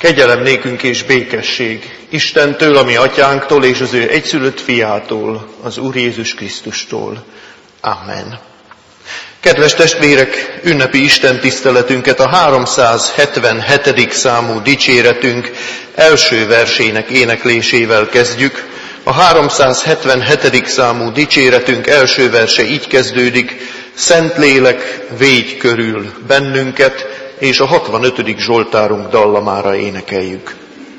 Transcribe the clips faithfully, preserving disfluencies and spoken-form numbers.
Kegyelem nékünk és békesség Istentől, a mi atyánktól és az ő egyszülött fiától, az Úr Jézus Krisztustól. Amen. Kedves testvérek, ünnepi Isten tiszteletünket a háromszázhetvenhetedik számú dicséretünk első versének éneklésével kezdjük. A háromszázhetvenhetedik számú dicséretünk első verse így kezdődik: Szentlélek, védj körül bennünket, és a hatvanötödik zsoltárunk dallamára énekeljük.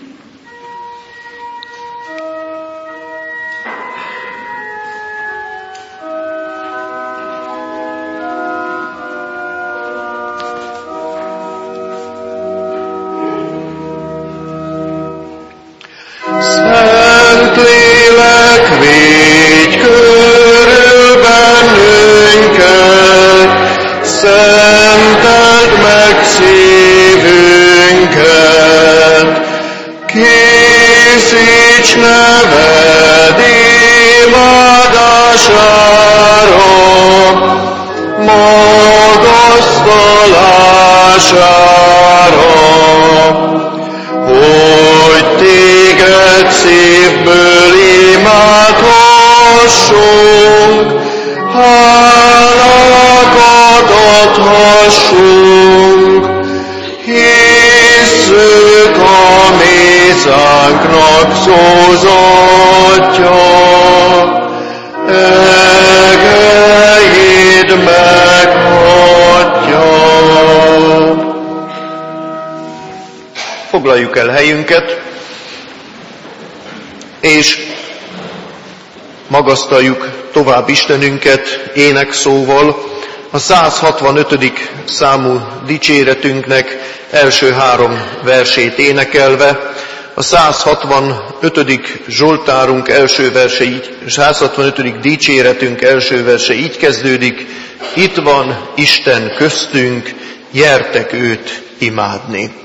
Szentlélek, védj körül bennünket, szenteld meg szívünket, készíts neved imádására, magasztalására, hogy téged szívből imádhassunk, hálákat adhassunk, hisszük a mészánknak szózatja, egejéd meghagyja. Foglaljuk el helyünket, és magasztaljuk tovább Istenünket énekszóval, a száz hatvanötödik számú dicséretünknek első három versét énekelve. A száz hatvanötödik zsoltárunk első verse így, száz hatvanötödik dicséretünk első verse így kezdődik: Itt van Isten köztünk, gyertek őt imádni.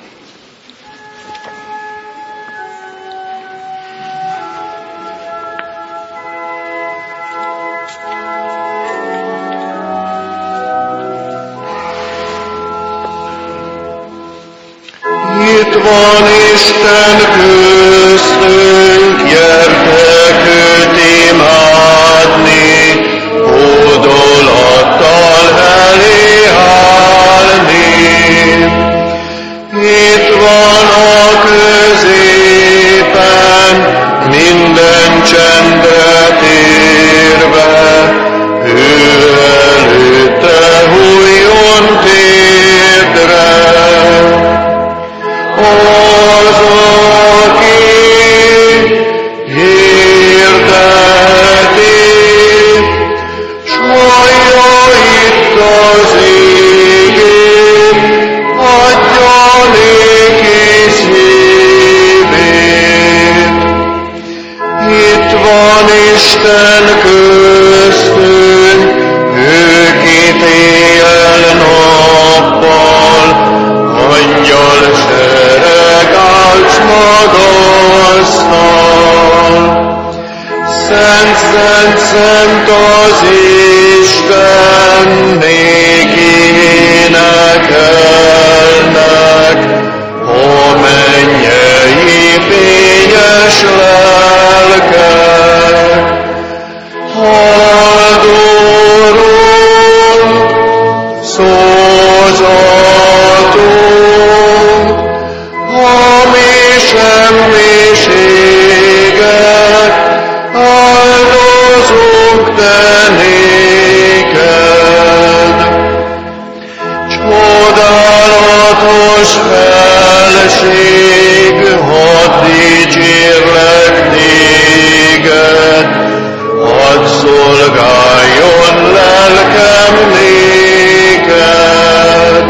Itt van Isten köztünk, gyertek őt imádni, hódolattal elé állni. Itt van a középen, minden csendet érve, ő előtte hulljon térdre. Az, aki hirdeti, s hallja itt az égét, adja néki szívét. Itt van Isten köztünk, ő kitél nappal, angyal sereg álcs magasztal. Szent, szent, szent az Isten, néki énekelnek, a mennyei fényes lelkek. Áldorunk, szózatunk, a mi semmiséget, áldozunk te néked. Csodálatos felség, hadd dicsérlek téged, hadd szolgáljon lelkem néked.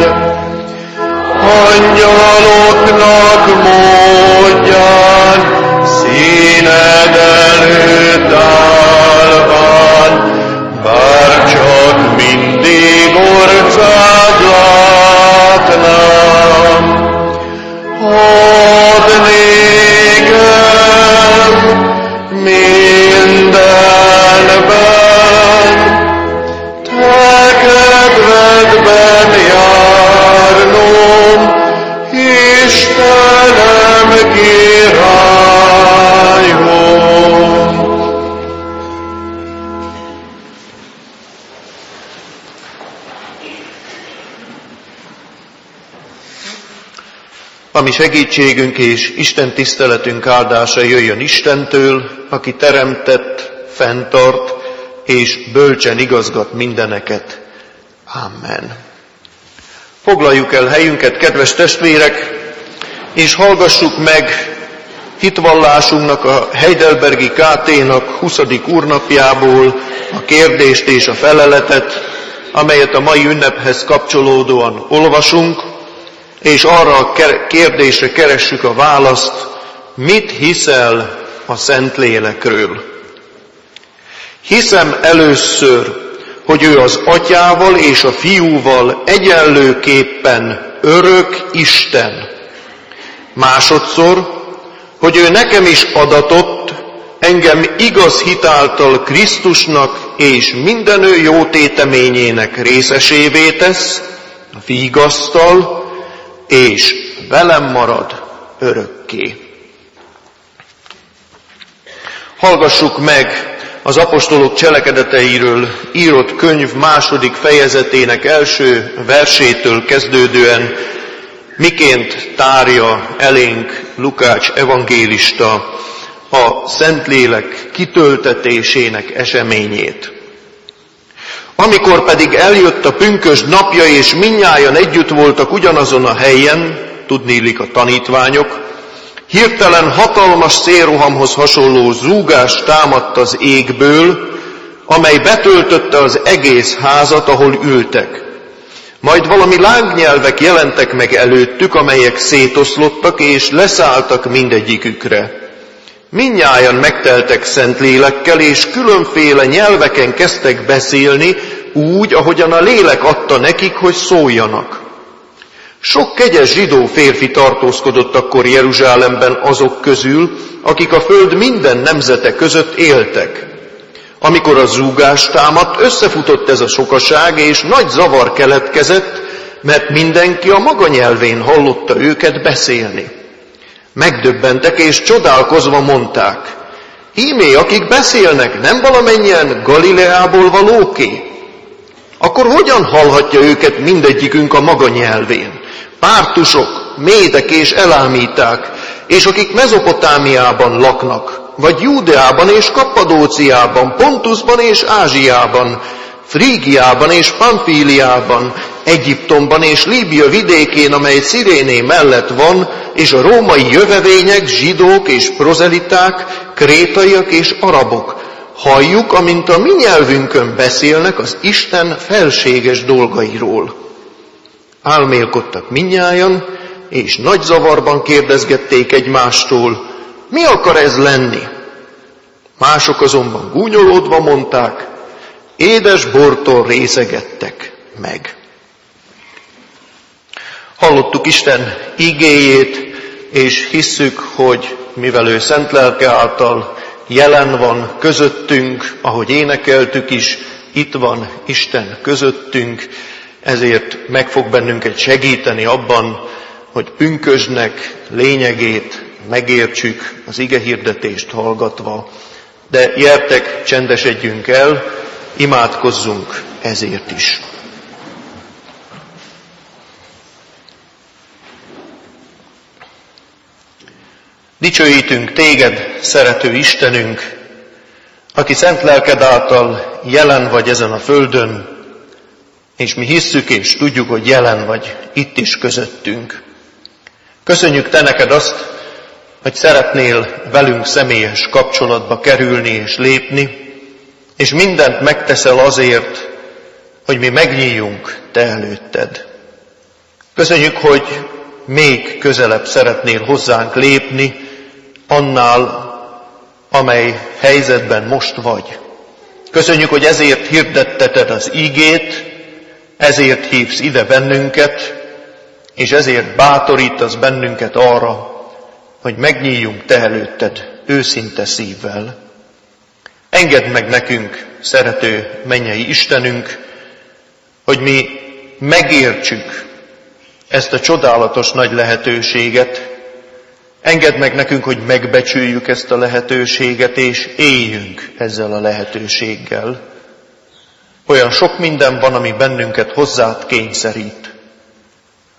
Angyaloknak módján, színed előtt állván, bár csak mindig orcád látnám. Hadd nékem mindenben, te kedvedben járnom, Istenem. Ami segítségünk és Isten tiszteletünk áldása jöjjön Istentől, aki teremtett, fenntart és bölcsen igazgat mindeneket. Amen. Foglaljuk el helyünket, kedves testvérek, és hallgassuk meg hitvallásunknak, a Heidelbergi ká té-nak huszadik úrnapjából a kérdést és a feleletet, amelyet a mai ünnephez kapcsolódóan olvasunk, és arra a kérdésre keressük a választ, mit hiszel a Szentlélekről. Hiszem először, hogy ő az Atyával és a Fiúval egyenlőképpen örök Isten. Másodszor, hogy ő nekem is adatott, engem igaz hitáltal Krisztusnak és minden ő jó téteményének részesévé tesz, a vigasztal, és velem marad örökké. Hallgassuk meg az apostolok cselekedeteiről írott könyv második fejezetének első versétől kezdődően, miként tárja elénk Lukács evangélista a Szentlélek kitöltetésének eseményét. Amikor pedig eljött a pünkösd napja, és mindnyájan együtt voltak ugyanazon a helyen, tudniillik a tanítványok, hirtelen hatalmas szélrohamhoz hasonló zúgás támadt az égből, amely betöltötte az egész házat, ahol ültek. Majd valami lángnyelvek jelentek meg előttük, amelyek szétoszlottak és leszálltak mindegyikükre. Mindnyájan megteltek Szentlélekkel, és különféle nyelveken kezdtek beszélni, úgy, ahogyan a lélek adta nekik, hogy szóljanak. Sok kegyes zsidó férfi tartózkodott akkor Jeruzsálemben azok közül, akik a föld minden nemzete között éltek. Amikor a zúgás támadt, összefutott ez a sokaság, és nagy zavar keletkezett, mert mindenki a maga nyelvén hallotta őket beszélni. Megdöbbentek és csodálkozva mondták, íme, akik beszélnek, nem valamennyien Galileából valóké? Akkor hogyan hallhatja őket mindegyikünk a maga nyelvén? Pártusok, médek és elámíták, és akik Mezopotámiában laknak, vagy Júdeában és Kappadóciában, Pontusban és Ázsiában, Frígiában és Pamfíliában, Egyiptomban és Líbia vidékén, amely Ciréné mellett van, és a római jövevények, zsidók és prozeliták, krétaiak és arabok. Halljuk, amint a mi nyelvünkön beszélnek az Isten felséges dolgairól. Álmélkodtak mindnyájan, és nagy zavarban kérdezgették egymástól, mi akar ez lenni? Mások azonban gúnyolódva mondták, édes bortól részegettek meg. Hallottuk Isten igéjét, és hisszük, hogy mivel ő szent lelke által jelen van közöttünk, ahogy énekeltük is, itt van Isten közöttünk, ezért meg fog bennünket segíteni abban, hogy pünkösdnek lényegét megértsük az igehirdetést hallgatva. De gyertek, csendesedjünk el, imádkozzunk ezért is. Dicsőítünk téged, szerető Istenünk, aki szent lelked által jelen vagy ezen a földön, és mi hisszük és tudjuk, hogy jelen vagy itt is közöttünk. Köszönjük te neked azt, hogy szeretnél velünk személyes kapcsolatba kerülni és lépni, és mindent megteszel azért, hogy mi megnyíljunk te előtted. Köszönjük, hogy még közelebb szeretnél hozzánk lépni, annál, amely helyzetben most vagy. Köszönjük, hogy ezért hirdetteted az ígét, ezért hívsz ide bennünket, és ezért bátorítasz bennünket arra, hogy megnyíljunk te előtted őszinte szívvel. Engedd meg nekünk, szerető mennyei Istenünk, hogy mi megértsük ezt a csodálatos nagy lehetőséget. Engedd meg nekünk, hogy megbecsüljük ezt a lehetőséget, és éljünk ezzel a lehetőséggel. Olyan sok minden van, ami bennünket hozzád kényszerít.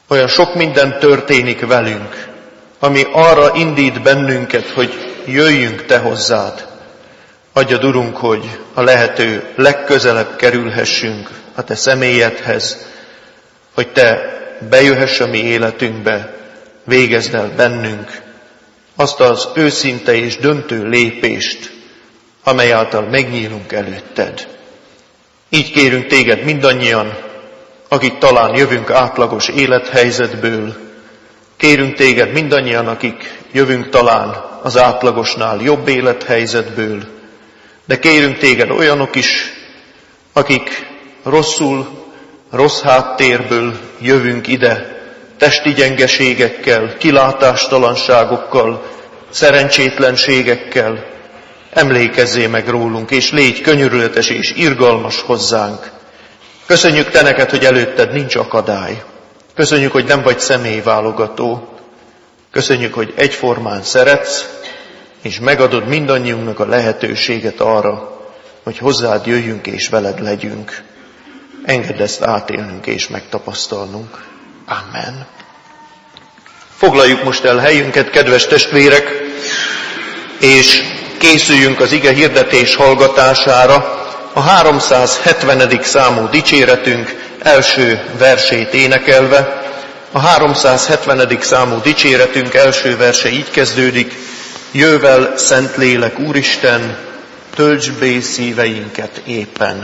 Olyan sok minden történik velünk, ami arra indít bennünket, hogy jöjjünk Te hozzád. Adjad, Urunk, hogy a lehető legközelebb kerülhessünk a Te személyedhez, hogy Te bejöhess a mi életünkbe, végezd el bennünk azt az őszinte és döntő lépést, amely által megnyílunk előtted. Így kérünk Téged mindannyian, akik talán jövünk átlagos élethelyzetből, kérünk Téged mindannyian, akik jövünk talán az átlagosnál jobb élethelyzetből, de kérünk Téged olyanok is, akik rosszul, rossz háttérből jövünk ide, testi gyengeségekkel, kilátástalanságokkal, szerencsétlenségekkel. Emlékezzél meg rólunk, és légy könyörületes és irgalmas hozzánk. Köszönjük Te neked, hogy előtted nincs akadály. Köszönjük, hogy nem vagy személyválogató. Köszönjük, hogy egyformán szeretsz, és megadod mindannyiunknak a lehetőséget arra, hogy hozzád jöjjünk és veled legyünk. Engedd ezt átélnünk és megtapasztalnunk. Amen. Foglaljuk most el helyünket, kedves testvérek, és készüljünk az ige hirdetés hallgatására. A háromszázhetvenedik számú dicséretünk első versét énekelve. A háromszázhetvenedik számú dicséretünk első verse így kezdődik: Jövel, Szentlélek Úristen, töltsd be szíveinket éppen.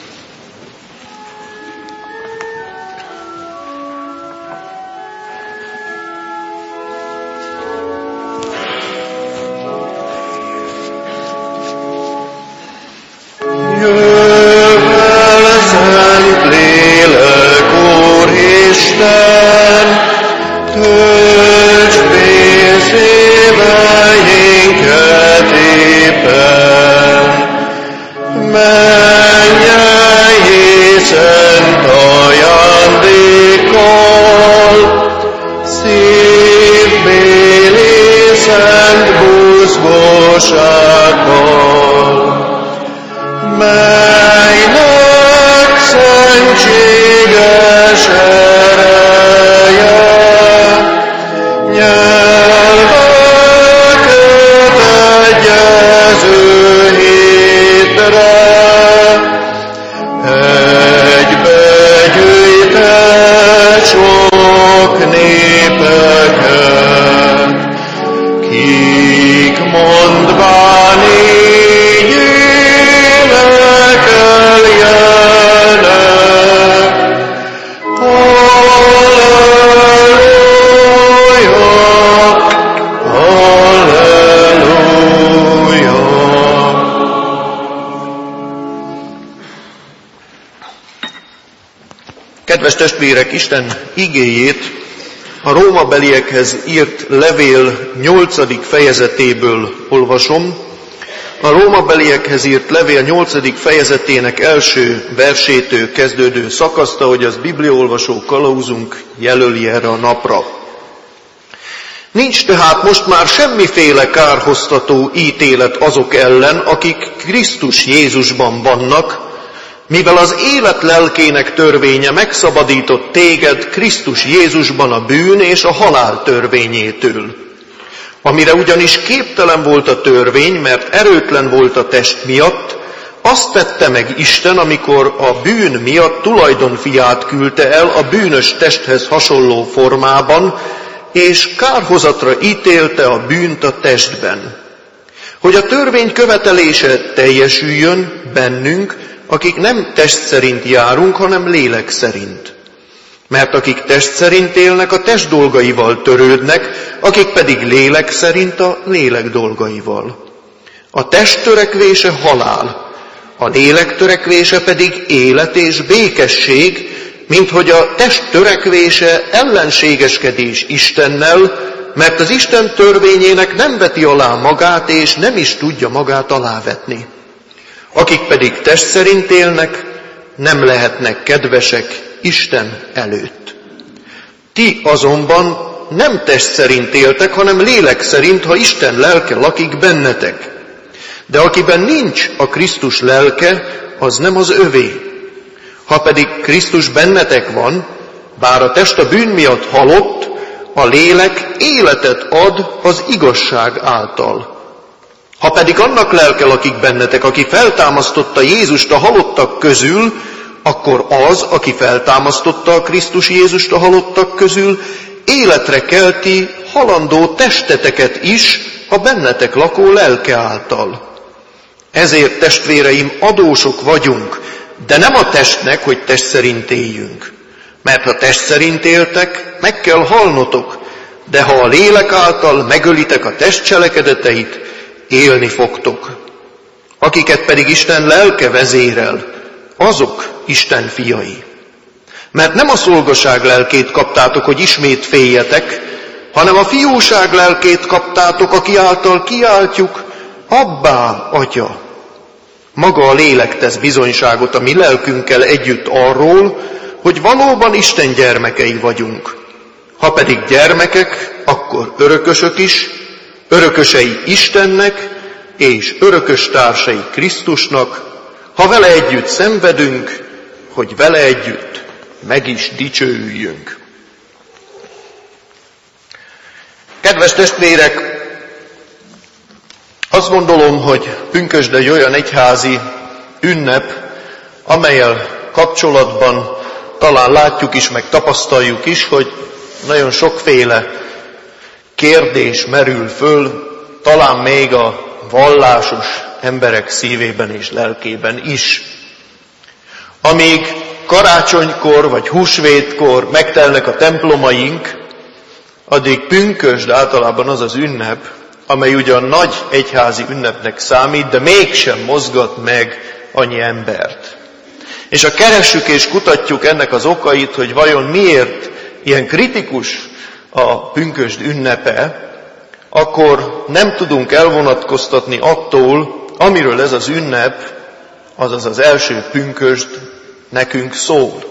Kedves testvérek, Isten igéjét a rómabeliekhez írt levél nyolcadik fejezetéből olvasom. A rómabeliekhez írt levél nyolcadik fejezetének első versétől kezdődő szakaszt, ahogy az bibliaolvasó kalauzunk jelöli erre a napra. Nincs tehát most már semmiféle kárhoztató ítélet azok ellen, akik Krisztus Jézusban vannak, mivel az élet lelkének törvénye megszabadított téged Krisztus Jézusban a bűn és a halál törvényétől. Amire ugyanis képtelen volt a törvény, mert erőtlen volt a test miatt, azt tette meg Isten, amikor a bűn miatt tulajdonfiát küldte el a bűnös testhez hasonló formában, és kárhozatra ítélte a bűnt a testben. Hogy a törvény követelése teljesüljön bennünk, akik nem test szerint járunk, hanem lélek szerint. Mert akik test szerint élnek, a test dolgaival törődnek, akik pedig lélek szerint a lélek dolgaival. A test törekvése halál, a lélek törekvése pedig élet és békesség, minthogy a test törekvése ellenségeskedés Istennel, mert az Isten törvényének nem veti alá magát, és nem is tudja magát alávetni. Akik pedig test szerint élnek, nem lehetnek kedvesek Isten előtt. Ti azonban nem test szerint éltek, hanem lélek szerint, ha Isten lelke lakik bennetek. De akiben nincs a Krisztus lelke, az nem az övé. Ha pedig Krisztus bennetek van, Bár a test a bűn miatt halott, a lélek életet ad az igazság által. Ha pedig annak lelkel lakik bennetek, aki feltámasztotta Jézust a halottak közül, akkor az, aki feltámasztotta a Krisztus Jézust a halottak közül, életre kelti halandó testeteket is a bennetek lakó lelke által. Ezért, testvéreim, adósok vagyunk, de nem a testnek, hogy test szerint éljünk. Mert ha test szerint éltek, meg kell halnotok, de ha a lélek által megölitek a test cselekedeteit, élni fogtok. Akiket pedig Isten lelke vezérel, azok Isten fiai. Mert nem a szolgaság lelkét kaptátok, hogy ismét féljetek, hanem a fiúság lelkét kaptátok, aki által kiáltjuk, Abbá, Atya. Maga a lélek tesz bizonyságot a mi lelkünkkel együtt arról, hogy valóban Isten gyermekei vagyunk. Ha pedig gyermekek, akkor örökösök is, örökösei Istennek, és örökös társai Krisztusnak, ha vele együtt szenvedünk, hogy vele együtt meg is dicsőüljünk. Kedves testvérek, azt gondolom, hogy pünkösd egy olyan egyházi ünnep, amellyel kapcsolatban talán látjuk is, meg tapasztaljuk is, hogy nagyon sokféle kérdés merül föl, talán még a vallásos emberek szívében és lelkében is. Amíg karácsonykor vagy húsvétkor megtelnek a templomaink, addig pünkösd általában az az ünnep, amely ugyan nagy egyházi ünnepnek számít, de mégsem mozgat meg annyi embert. És ha keressük és kutatjuk ennek az okait, hogy vajon miért ilyen kritikus a pünkösd ünnepe, akkor nem tudunk elvonatkoztatni attól, amiről ez az ünnep, azaz az első pünkösd nekünk szól.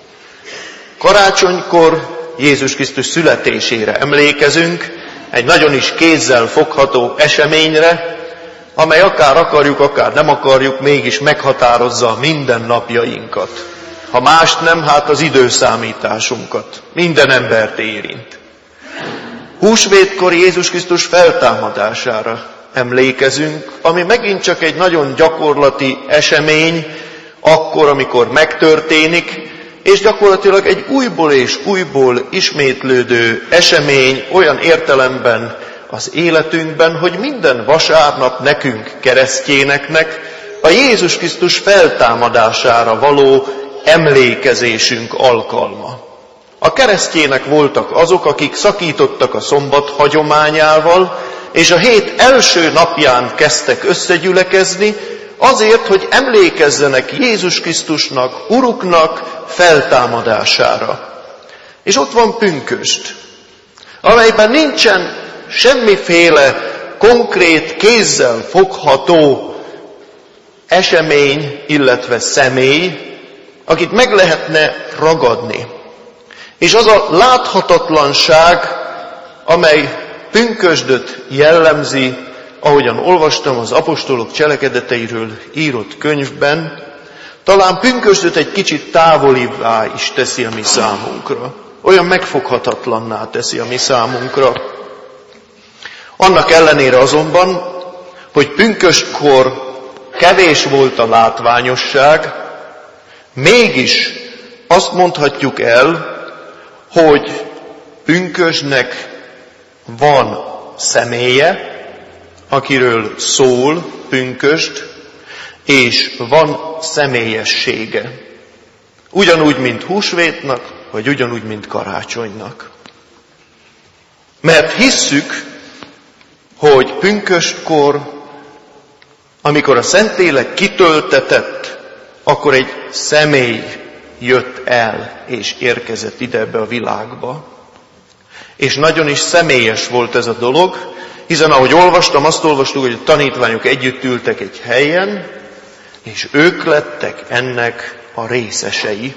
Karácsonykor Jézus Krisztus születésére emlékezünk, egy nagyon is kézzel fogható eseményre, amely akár akarjuk, akár nem akarjuk, mégis meghatározza a mindennapjainkat. Ha mást nem, hát az időszámításunkat. Minden embert érint. Húsvétkor Jézus Krisztus feltámadására emlékezünk, ami megint csak egy nagyon gyakorlati esemény, akkor, amikor megtörténik, és gyakorlatilag egy újból és újból ismétlődő esemény olyan értelemben az életünkben, hogy minden vasárnap nekünk, keresztényeknek a Jézus Krisztus feltámadására való emlékezésünk alkalma. A keresztények voltak azok, akik szakítottak a szombat hagyományával, és a hét első napján kezdtek összegyülekezni, azért, hogy emlékezzenek Jézus Krisztusnak, Uruknak feltámadására. És ott van pünkösd, amelyben nincsen semmiféle konkrét, kézzel fogható esemény, illetve személy, akit meg lehetne ragadni. És az a láthatatlanság, amely pünkösdöt jellemzi, ahogyan olvastam az apostolok cselekedeteiről írott könyvben, talán pünkösdöt egy kicsit távolibbá is teszi a mi számunkra. Olyan megfoghatatlanná teszi a mi számunkra. Annak ellenére azonban, hogy pünköstkor kevés volt a látványosság, mégis azt mondhatjuk el, hogy pünkösdnek van személye, akiről szól pünkösd, és van személyessége. Ugyanúgy, mint húsvétnak, vagy ugyanúgy, mint karácsonynak. Mert hisszük, hogy pünköstkor, amikor a Szentlélek kitöltetett, akkor egy személy jött el, és érkezett ide ebbe a világba. És nagyon is személyes volt ez a dolog, hiszen ahogy olvastam, azt olvastuk, hogy a tanítványok együtt ültek egy helyen, és ők lettek ennek a részesei.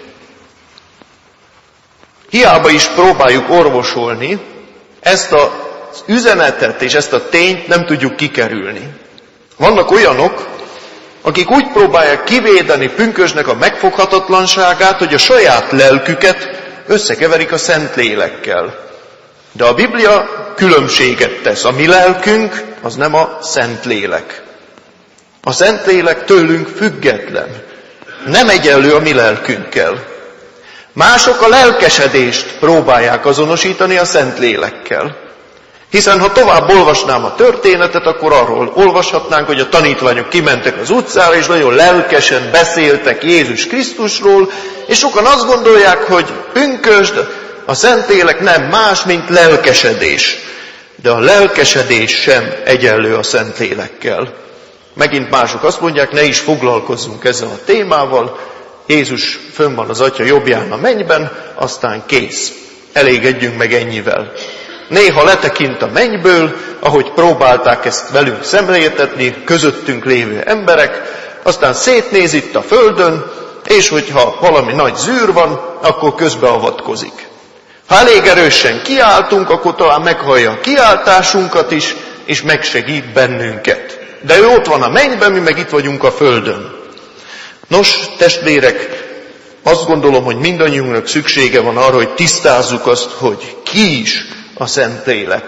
Hiába is próbáljuk orvosolni, ezt az üzenetet és ezt a tényt nem tudjuk kikerülni. Vannak olyanok, akik úgy próbálják kivédeni pünkösdnek a megfoghatatlanságát, hogy a saját lelküket összekeverik a Szentlélekkel. De a Biblia különbséget tesz. A mi lelkünk az nem a Szentlélek. A Szentlélek tőlünk független. Nem egyenlő a mi lelkünkkel. Mások a lelkesedést próbálják azonosítani a Szentlélekkel. Hiszen ha tovább olvasnám a történetet, akkor arról olvashatnánk, hogy a tanítványok kimentek az utcára, és nagyon lelkesen beszéltek Jézus Krisztusról, és sokan azt gondolják, hogy pünkösd, a Szentlélek nem más, mint lelkesedés. De a lelkesedés sem egyenlő a Szentlélekkel. Megint mások azt mondják, ne is foglalkozzunk ezzel a témával, Jézus fönn van az Atya jobbján a mennyben, aztán kész. Elégedjünk meg ennyivel. Néha letekint a mennyből, ahogy próbálták ezt velünk szemléltetni, közöttünk lévő emberek, aztán szétnéz itt a földön, és hogyha valami nagy zűr van, akkor közbeavatkozik. Ha elég erősen kiáltunk, akkor talán meghallja a kiáltásunkat is, és megsegít bennünket. De ő ott van a mennyben, mi meg itt vagyunk a földön. Nos, testvérek, azt gondolom, hogy mindannyiunknak szüksége van arra, hogy tisztázzuk azt, hogy ki is a Szentlélek.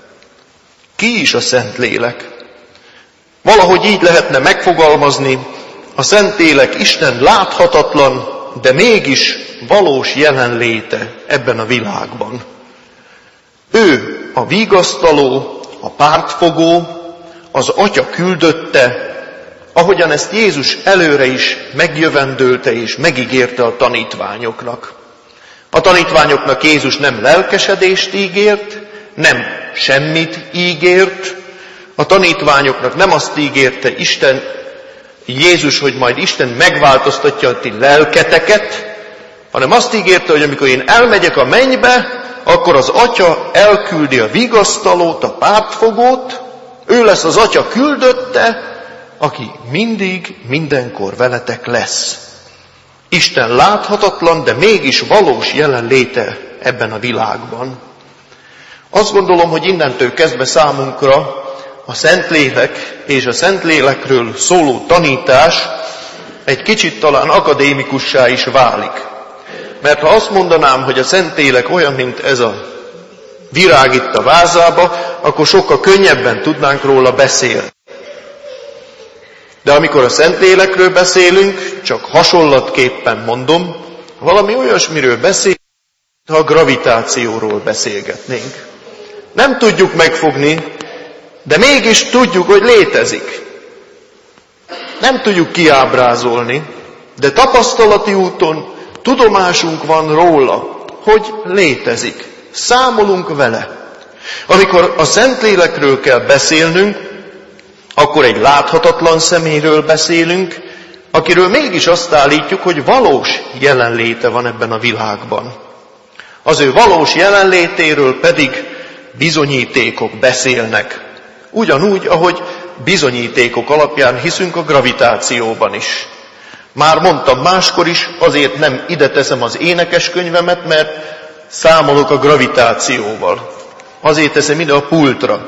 Ki is a Szentlélek? Valahogy így lehetne megfogalmazni, a Szentlélek Isten láthatatlan, de mégis valós jelenléte ebben a világban. Ő a vigasztaló, a pártfogó, az Atya küldötte, ahogyan ezt Jézus előre is megjövendölte és megígérte a tanítványoknak. A tanítványoknak Jézus nem lelkesedést ígért, nem semmit ígért. A tanítványoknak nem azt ígérte Isten, Jézus, hogy majd Isten megváltoztatja a ti lelketeket, hanem azt ígérte, hogy amikor én elmegyek a mennybe, akkor az Atya elküldi a vigasztalót, a pártfogót, ő lesz az Atya küldötte, aki mindig, mindenkor veletek lesz. Isten láthatatlan, de mégis valós jelenléte ebben a világban. Azt gondolom, hogy innentől kezdve számunkra a Szentlélek és a Szentlélekről szóló tanítás egy kicsit talán akadémikussá is válik. Mert ha azt mondanám, hogy a Szentlélek olyan, mint ez a virág itt a vázába, akkor sokkal könnyebben tudnánk róla beszélni. De amikor a Szentlélekről beszélünk, csak hasonlatképpen mondom, valami olyasmiről beszélünk, ha a gravitációról beszélgetnénk. Nem tudjuk megfogni, de mégis tudjuk, hogy létezik. Nem tudjuk kiábrázolni, de tapasztalati úton tudomásunk van róla, hogy létezik. Számolunk vele. Amikor a Szentlélekről kell beszélnünk, akkor egy láthatatlan személyről beszélünk, akiről mégis azt állítjuk, hogy valós jelenléte van ebben a világban. Az ő valós jelenlétéről pedig bizonyítékok beszélnek. Ugyanúgy, ahogy bizonyítékok alapján hiszünk a gravitációban is. Már mondtam máskor is, azért nem ide teszem az énekeskönyvemet, mert számolok a gravitációval. Azért teszem ide a pultra.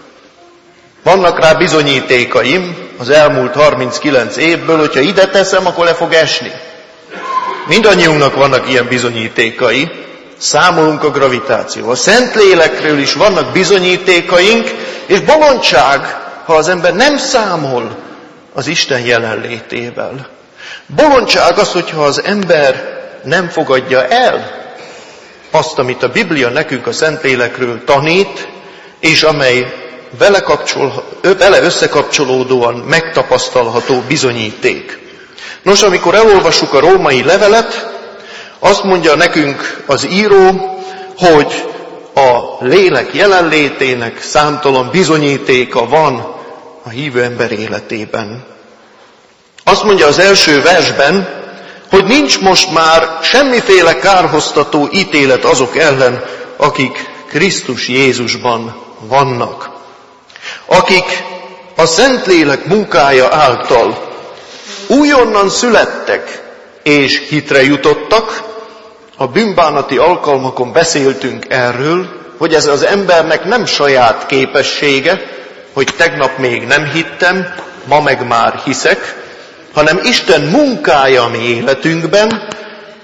Vannak rá bizonyítékaim az elmúlt harminckilenc évből, hogyha ide teszem, akkor le fog esni. Mindannyiunknak vannak ilyen bizonyítékai. Számolunk a gravitációval. A Szentlélekről is vannak bizonyítékaink, és bolondság, ha az ember nem számol az Isten jelenlétével. Bolondság az, hogyha az ember nem fogadja el azt, amit a Biblia nekünk a Szentlélekről tanít, és amely vele, kapcsol, vele összekapcsolódóan megtapasztalható bizonyíték. Nos, amikor elolvassuk a római levelet, azt mondja nekünk az író, hogy a lélek jelenlétének számtalan bizonyítéka van a hívő ember életében. Azt mondja az első versben, hogy nincs most már semmiféle kárhoztató ítélet azok ellen, akik Krisztus Jézusban vannak. Akik a Szentlélek munkája által újonnan születtek és hitre jutottak. A bűnbánati alkalmakon beszéltünk erről, hogy ez az embernek nem saját képessége, hogy tegnap még nem hittem, ma meg már hiszek, hanem Isten munkája a mi életünkben,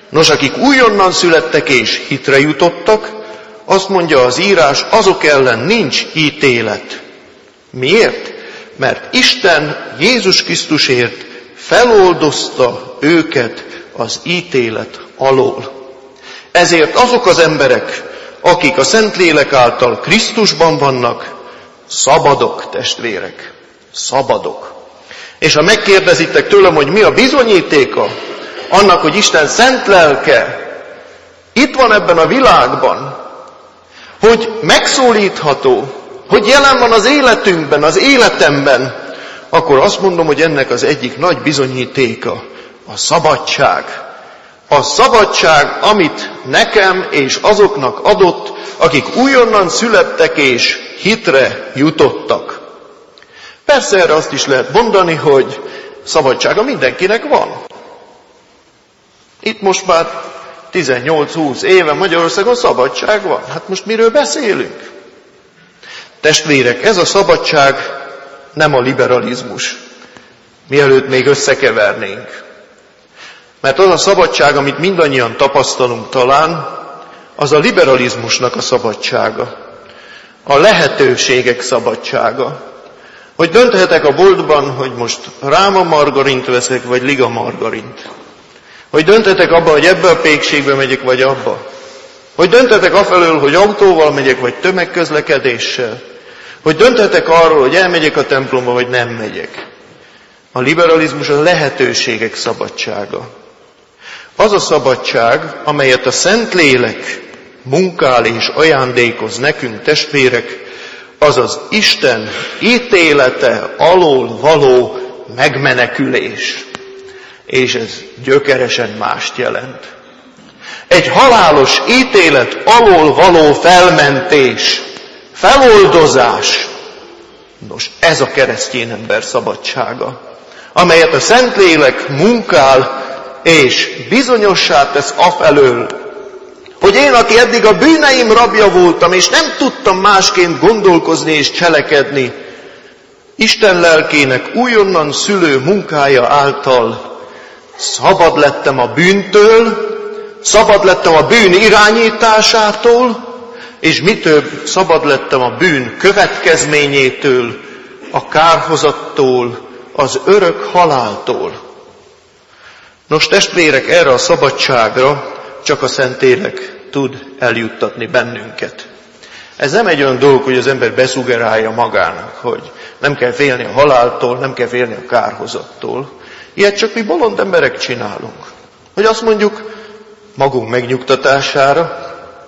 Nos, akik újonnan születtek és hitre jutottak, azt mondja az írás, azok ellen nincs ítélet. Miért? Mert Isten Jézus Krisztusért feloldozta őket az ítélet alól. Ezért azok az emberek, akik a Szentlélek által Krisztusban vannak, szabadok, testvérek, szabadok. És ha megkérdezitek tőlem, hogy mi a bizonyítéka annak, hogy Isten szent lelke itt van ebben a világban, hogy megszólítható, hogy jelen van az életünkben, az életemben, akkor azt mondom, hogy ennek az egyik nagy bizonyítéka a szabadság. A szabadság, amit nekem és azoknak adott, akik újonnan születtek és hitre jutottak. Persze erre azt is lehet mondani, hogy szabadsága mindenkinek van. Itt most már tizennyolc-húsz éve Magyarországon szabadság van. Hát most miről beszélünk? Testvérek, ez a szabadság nem a liberalizmus, mielőtt még összekevernénk. Mert az a szabadság, amit mindannyian tapasztalunk talán, az a liberalizmusnak a szabadsága. A lehetőségek szabadsága. Hogy dönthetek a boltban, hogy most ráma margarint veszek, vagy liga margarint. Hogy dönthetek abban, hogy ebbe a pékségbe megyek, vagy abba. Hogy dönthetek afelől, hogy autóval megyek, vagy tömegközlekedéssel. Hogy dönthetek arról, hogy elmegyek a templomba, vagy nem megyek. A liberalizmus a lehetőségek szabadsága. Az a szabadság, amelyet a Szentlélek munkál és ajándékoz nekünk, testvérek, az az Isten ítélete alól való megmenekülés. És ez gyökeresen mást jelent. Egy halálos ítélet alól való felmentés, feloldozás. Nos, ez a keresztény ember szabadsága, amelyet a Szentlélek munkál, és bizonyossá tesz afelől, hogy én, aki eddig a bűneim rabja voltam, és nem tudtam másként gondolkozni és cselekedni, Isten lelkének újonnan szülő munkája által szabad lettem a bűntől, szabad lettem a bűn irányításától, és mi több, szabad lettem a bűn következményétől, a kárhozattól, az örök haláltól. Nos, testvérek, erre a szabadságra csak a Szentlélek tud eljuttatni bennünket. Ez nem egy olyan dolog, hogy az ember beszugerálja magának, hogy nem kell félni a haláltól, nem kell félni a kárhozattól. Ilyet csak mi bolond emberek csinálunk. Hogy azt mondjuk magunk megnyugtatására,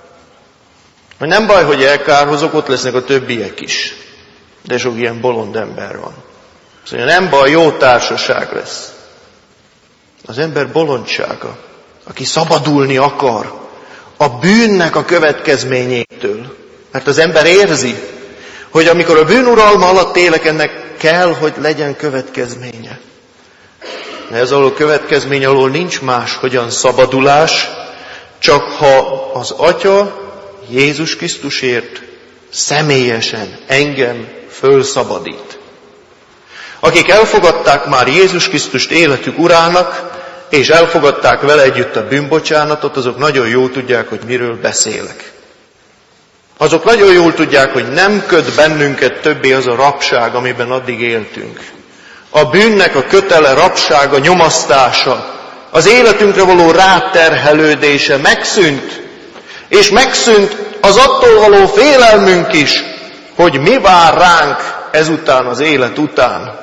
hogy nem baj, hogy elkárhozok, ott lesznek a többiek is. De sok ilyen bolond ember van. Szóval nem baj, jó társaság lesz. Az ember bolondsága, aki szabadulni akar a bűnnek a következményétől. Mert az ember érzi, hogy amikor a bűn uralma alatt élek, ennek kell, hogy legyen következménye. De ez alól következmény alól nincs más, hogyan szabadulás, csak ha az Atya Jézus Krisztusért személyesen engem fölszabadít. Akik elfogadták már Jézus Krisztust életük urának, és elfogadták vele együtt a bűnbocsánatot, azok nagyon jól tudják, hogy miről beszélek. Azok nagyon jól tudják, hogy nem köt bennünket többé az a rabság, amiben addig éltünk. A bűnnek a kötele, rabsága, nyomasztása, az életünkre való ráterhelődése megszűnt, és megszűnt az attól való félelmünk is, hogy mi vár ránk ezután, az élet után.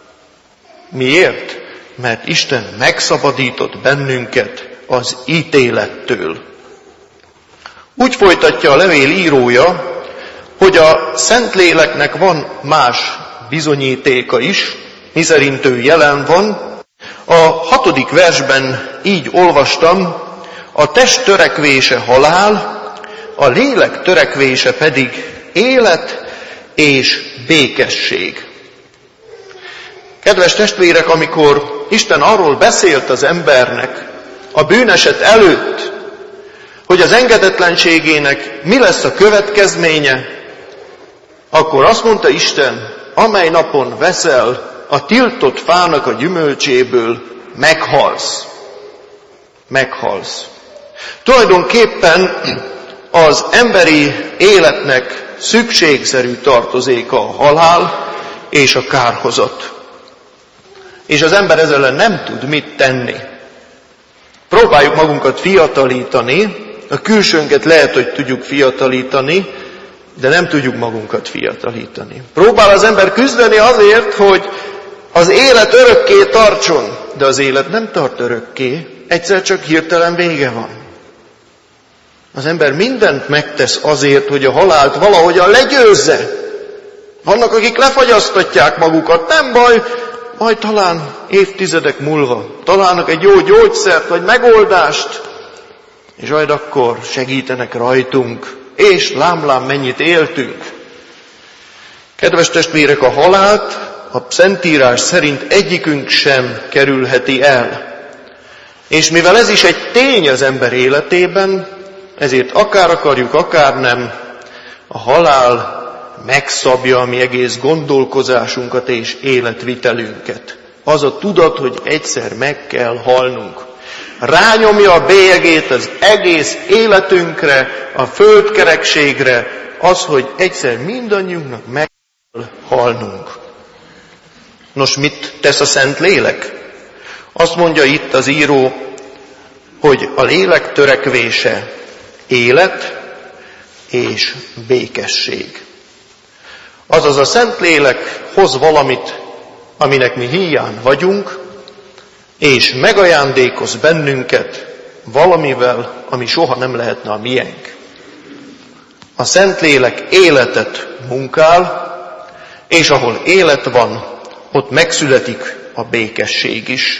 Miért? Mert Isten megszabadított bennünket az ítélettől. Úgy folytatja a levél írója, hogy a Szentléleknek van más bizonyítéka is, miszerint ő jelen van. A hatodik versben így olvastam, a test törekvése halál, a lélek törekvése pedig élet és békesség. Kedves testvérek, amikor Isten arról beszélt az embernek a bűneset előtt, hogy az engedetlenségének mi lesz a következménye, akkor azt mondta Isten, amely napon veszel a tiltott fának a gyümölcséből, meghalsz. meghalsz. Tulajdonképpen az emberi életnek szükségszerű tartozéka a halál és a kárhozat. És az ember ezzel ellen nem tud mit tenni. Próbáljuk magunkat fiatalítani, a külsőnket lehet, hogy tudjuk fiatalítani, de nem tudjuk magunkat fiatalítani. Próbál az ember küzdeni azért, hogy az élet örökké tartson, de az élet nem tart örökké, egyszer csak hirtelen vége van. Az ember mindent megtesz azért, hogy a halált valahogyan legyőzze. Vannak, akik lefagyasztatják magukat, nem baj, majd talán évtizedek múlva találnak egy jó gyógyszert vagy megoldást, és majd akkor segítenek rajtunk, és lám-lám mennyit éltünk. Kedves testvérek, a halált a Szentírás szerint egyikünk sem kerülheti el. És mivel ez is egy tény az ember életében, ezért akár akarjuk, akár nem, a halál megszabja a mi egész gondolkozásunkat és életvitelünket. Az a tudat, hogy egyszer meg kell halnunk. Rányomja a bélyegét az egész életünkre, a földkerekségre, az, hogy egyszer mindannyiunknak meg kell halnunk. Nos, mit tesz a Szentlélek? Azt mondja itt az író, hogy a lélek törekvése élet és békesség. Azaz a Szentlélek hoz valamit, aminek mi híján vagyunk, és megajándékoz bennünket valamivel, ami soha nem lehetne a miénk. A Szentlélek életet munkál, és ahol élet van, ott megszületik a békesség is.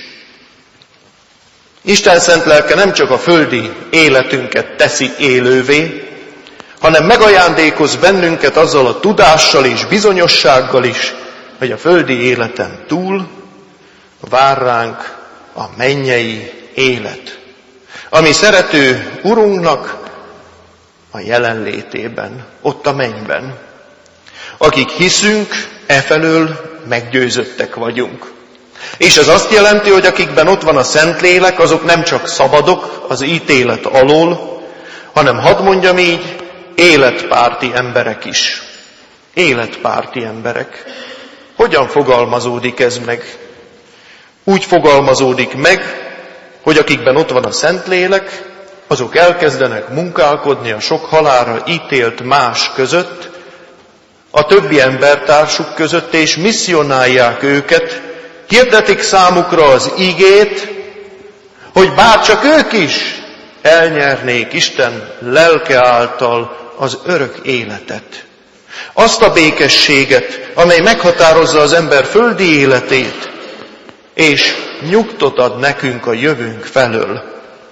Isten szent lelke nem csak a földi életünket teszi élővé, hanem megajándékoz bennünket azzal a tudással és bizonyossággal is, hogy a földi életen túl vár ránk a mennyei élet, ami szerető Urunknak a jelenlétében, ott a mennyben. Akik hiszünk, efelől meggyőzöttek vagyunk. És ez azt jelenti, hogy akikben ott van a Szentlélek, azok nem csak szabadok az ítélet alól, hanem hadd mondjam így, életpárti emberek is. Életpárti emberek. Hogyan fogalmazódik ez meg? Úgy fogalmazódik meg, hogy akikben ott van a Szentlélek, azok elkezdenek munkálkodni a sok halálra ítélt más között, a többi embertársuk között, és misszionálják őket, hirdetik számukra az igét, hogy bárcsak ők is elnyernék Isten lelke által az örök életet. Azt a békességet, amely meghatározza az ember földi életét, és nyugtot ad nekünk a jövőnk felől.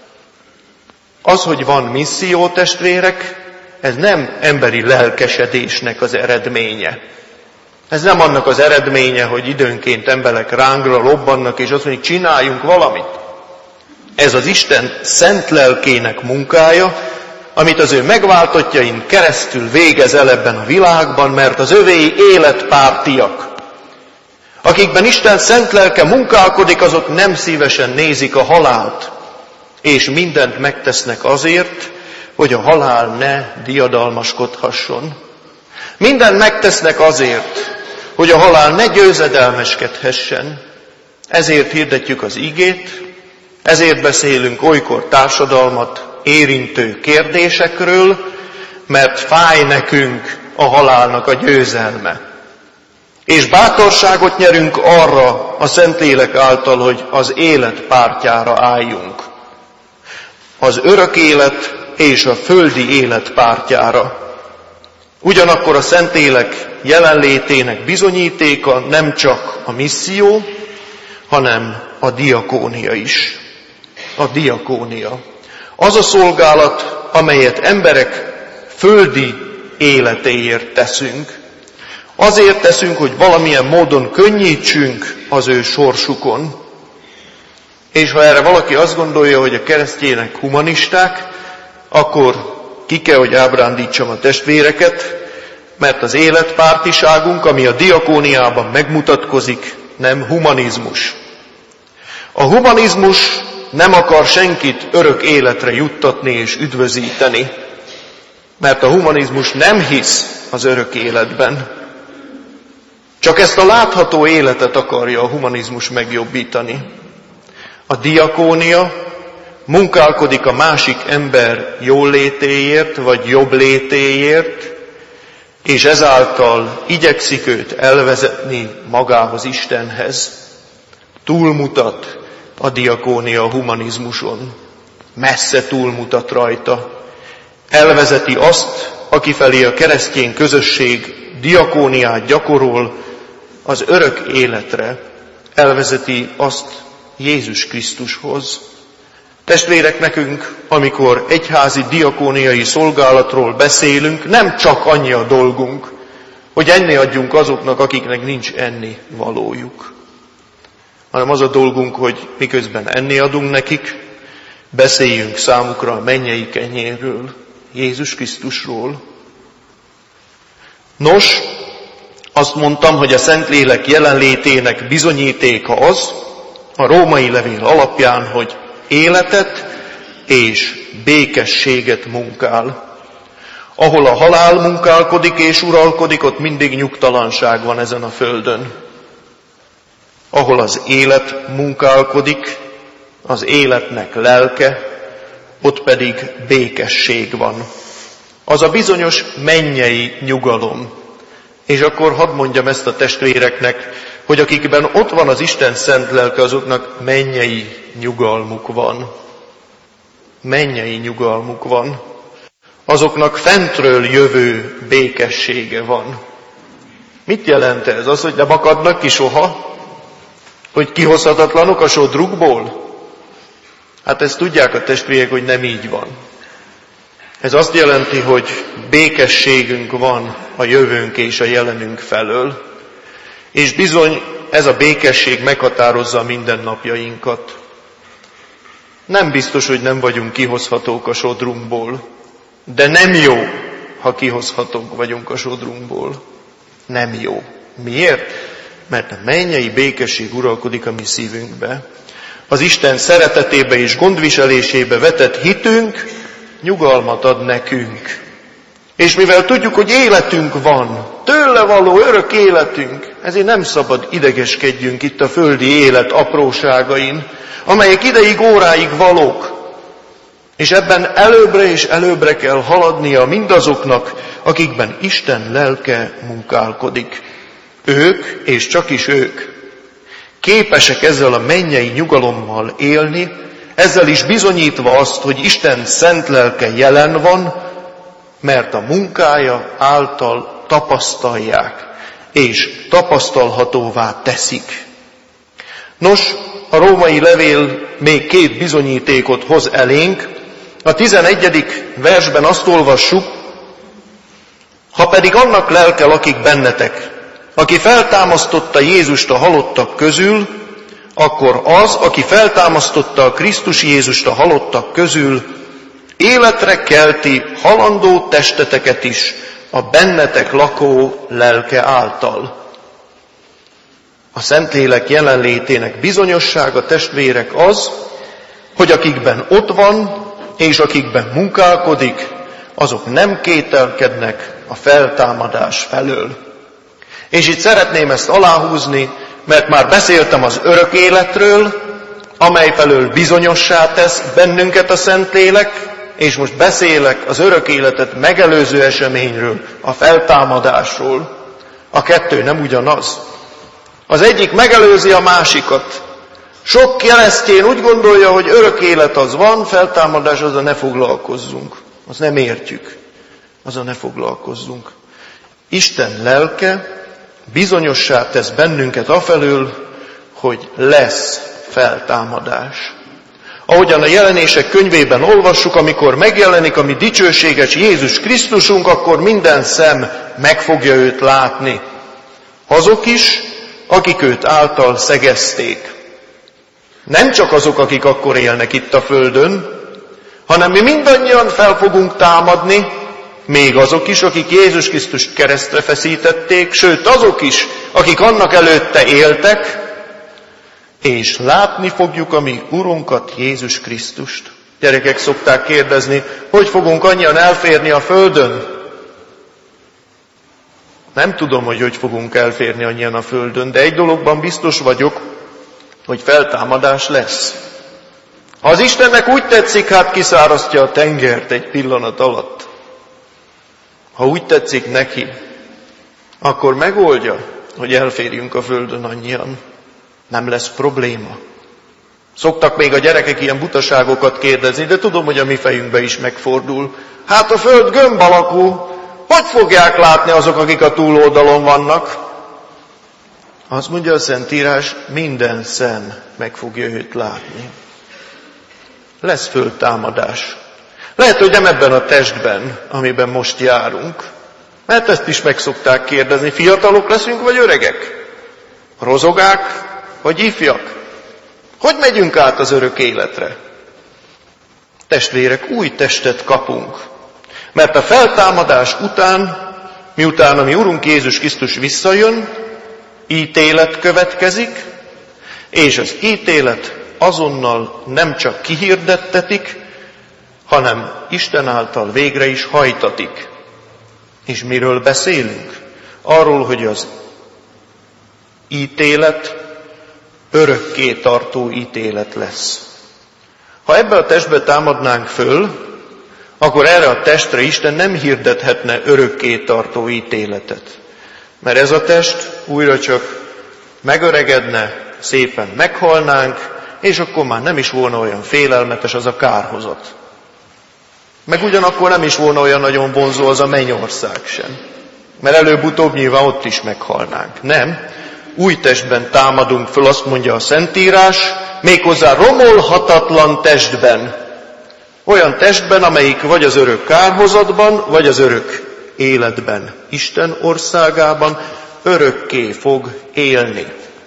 Az, hogy van misszió, testvérek, ez nem emberi lelkesedésnek az eredménye. Ez nem annak az eredménye, hogy időnként emberek rángra lobbannak, és azt mondjuk, csináljunk valamit. Ez az Isten szent lelkének munkája, amit az ő megváltottjain keresztül végez el ebben a világban, mert az övéi életpártiak. Akikben Isten szent lelke munkálkodik, azok nem szívesen nézik a halált, és mindent megtesznek azért, hogy a halál ne diadalmaskodhasson. Mindent megtesznek azért, hogy a halál ne győzedelmeskedhessen. Ezért hirdetjük az igét, ezért beszélünk olykor társadalmat érintő kérdésekről, mert fáj nekünk a halálnak a győzelme. És bátorságot nyerünk arra a Szentlélek által, hogy az élet pártjára álljunk. Az örök élet és a földi élet pártjára. Ugyanakkor a Szentlélek jelenlétének bizonyítéka nem csak a misszió, hanem a diakónia is. A diakónia. Az a szolgálat, amelyet emberek földi életéért teszünk. Azért teszünk, hogy valamilyen módon könnyítsünk az ő sorsukon. És ha erre valaki azt gondolja, hogy a keresztjének humanisták, akkor ki kell, hogy ábrándítsam a testvéreket, mert az életpártiságunk, ami a diakóniában megmutatkozik, nem humanizmus. A humanizmus nem akar senkit örök életre juttatni és üdvözíteni, mert a humanizmus nem hisz az örök életben. Csak ezt a látható életet akarja a humanizmus megjobbítani. A diakónia munkálkodik a másik ember jólétéért, vagy jobb létéért, és ezáltal igyekszik őt elvezetni magához, Istenhez. Túlmutat a diakónia a humanizmuson, messze túlmutat rajta. Elvezeti azt, akifelé a keresztény közösség diakóniát gyakorol, az örök életre, elvezeti azt Jézus Krisztushoz. Testvérek, nekünk, amikor egyházi diakóniai szolgálatról beszélünk, nem csak annyi a dolgunk, hogy enni adjunk azoknak, akiknek nincs enni valójuk, hanem az a dolgunk, hogy miközben enni adunk nekik, beszéljünk számukra a mennyei kenyérről, Jézus Krisztusról. Nos, azt mondtam, hogy a Szentlélek jelenlétének bizonyítéka az, a római levél alapján, hogy életet és békességet munkál. Ahol a halál munkálkodik és uralkodik, ott mindig nyugtalanság van ezen a földön. Ahol az élet munkálkodik, az életnek lelke, ott pedig békesség van. Az a bizonyos mennyei nyugalom. És akkor hadd mondjam ezt a testvéreknek, hogy akikben ott van az Isten szent lelke, azoknak mennyei nyugalmuk van. Mennyei nyugalmuk van. Azoknak fentről jövő békessége van. Mit jelent ez? Az, hogy nem akadnak ki soha? Hogy kihozhatatlanok a sodrukból? Hát ezt tudják a testvérek, hogy nem így van. Ez azt jelenti, hogy békességünk van a jövőnk és a jelenünk felől, és bizony ez a békesség meghatározza a mindennapjainkat. Nem biztos, hogy nem vagyunk kihozhatók a sodrunkból, de nem jó, ha kihozhatók vagyunk a sodrunkból. Nem jó. Miért? Mert a mennyei békesség uralkodik a mi szívünkbe. Az Isten szeretetébe és gondviselésébe vetett hitünk nyugalmat ad nekünk. És mivel tudjuk, hogy életünk van, tőle való örök életünk, ezért nem szabad idegeskedjünk itt a földi élet apróságain, amelyek ideig, óráig valók. És ebben előbbre és előbbre kell haladnia mindazoknak, akikben Isten lelke munkálkodik. Ők, és csak is ők, képesek ezzel a mennyei nyugalommal élni, ezzel is bizonyítva azt, hogy Isten szent lelke jelen van, mert a munkája által tapasztalják, és tapasztalhatóvá teszik. Nos, a római levél még két bizonyítékot hoz elénk. A tizenegyedik versben azt olvassuk, ha pedig annak lelke lakik bennetek, aki feltámasztotta Jézust a halottak közül, akkor az, aki feltámasztotta a Krisztus Jézust a halottak közül, életre kelti halandó testeteket is a bennetek lakó lelke által. A Szentlélek jelenlétének bizonyossága, testvérek, az, hogy akikben ott van, és akikben munkálkodik, azok nem kételkednek a feltámadás felől. És itt szeretném ezt aláhúzni, mert már beszéltem az örök életről, amely felől bizonyossá tesz bennünket a Szentlélek, és most beszélek az örök életet megelőző eseményről, a feltámadásról. A kettő nem ugyanaz. Az egyik megelőzi a másikat. Sok keresztény úgy gondolja, hogy örök élet az van, feltámadás, azzal ne foglalkozzunk. Az nem értjük. Azzal ne foglalkozzunk. Isten lelke bizonyossá tesz bennünket afelől, hogy lesz feltámadás. Ahogyan a Jelenések könyvében olvassuk, amikor megjelenik a mi dicsőséges Jézus Krisztusunk, akkor minden szem meg fogja őt látni. Azok is, akik őt által szegezték. Nem csak azok, akik akkor élnek itt a földön, hanem mi mindannyian fel fogunk támadni, még azok is, akik Jézus Krisztust keresztre feszítették, sőt azok is, akik annak előtte éltek, és látni fogjuk a mi Urunkat, Jézus Krisztust. Gyerekek szokták kérdezni, hogy fogunk annyian elférni a földön? Nem tudom, hogy hogy fogunk elférni annyian a földön, de egy dologban biztos vagyok, hogy feltámadás lesz. Ha az Istennek úgy tetszik, hát kiszárasztja a tengert egy pillanat alatt. Ha úgy tetszik neki, akkor megoldja, hogy elférjünk a földön annyian. Nem lesz probléma. Szoktak még a gyerekek ilyen butaságokat kérdezni, de tudom, hogy a mi fejünkbe is megfordul. Hát a föld gömb alakú, hogy fogják látni azok, akik a túloldalon vannak? Azt mondja a Szentírás, minden szem meg fogja őt látni. Lesz föltámadás. Lehet, hogy nem ebben a testben, amiben most járunk. Mert ezt is meg szokták kérdezni, fiatalok leszünk, vagy öregek? Rozogák, vagy ifjak? Hogy megyünk át az örök életre? Testvérek, új testet kapunk. Mert a feltámadás után, miután a mi Urunk Jézus Krisztus visszajön, ítélet következik, és az ítélet azonnal nem csak kihirdettetik, hanem Isten által végre is hajtatik. És miről beszélünk? Arról, hogy az ítélet örökké tartó ítélet lesz. Ha ebbe a testbe támadnánk föl, akkor erre a testre Isten nem hirdethetne örökké tartó ítéletet. Mert ez a test újra csak megöregedne, szépen meghalnánk, és akkor már nem is volna olyan félelmetes az a kárhozat. Meg ugyanakkor nem is volna olyan nagyon vonzó az a mennyország sem. Mert előbb-utóbb nyilván ott is meghalnánk. Nem. Új testben támadunk föl, azt mondja a Szentírás, méghozzá romolhatatlan testben. Olyan testben, amelyik vagy az örök kárhozatban, vagy az örök életben, Isten országában örökké fog élni.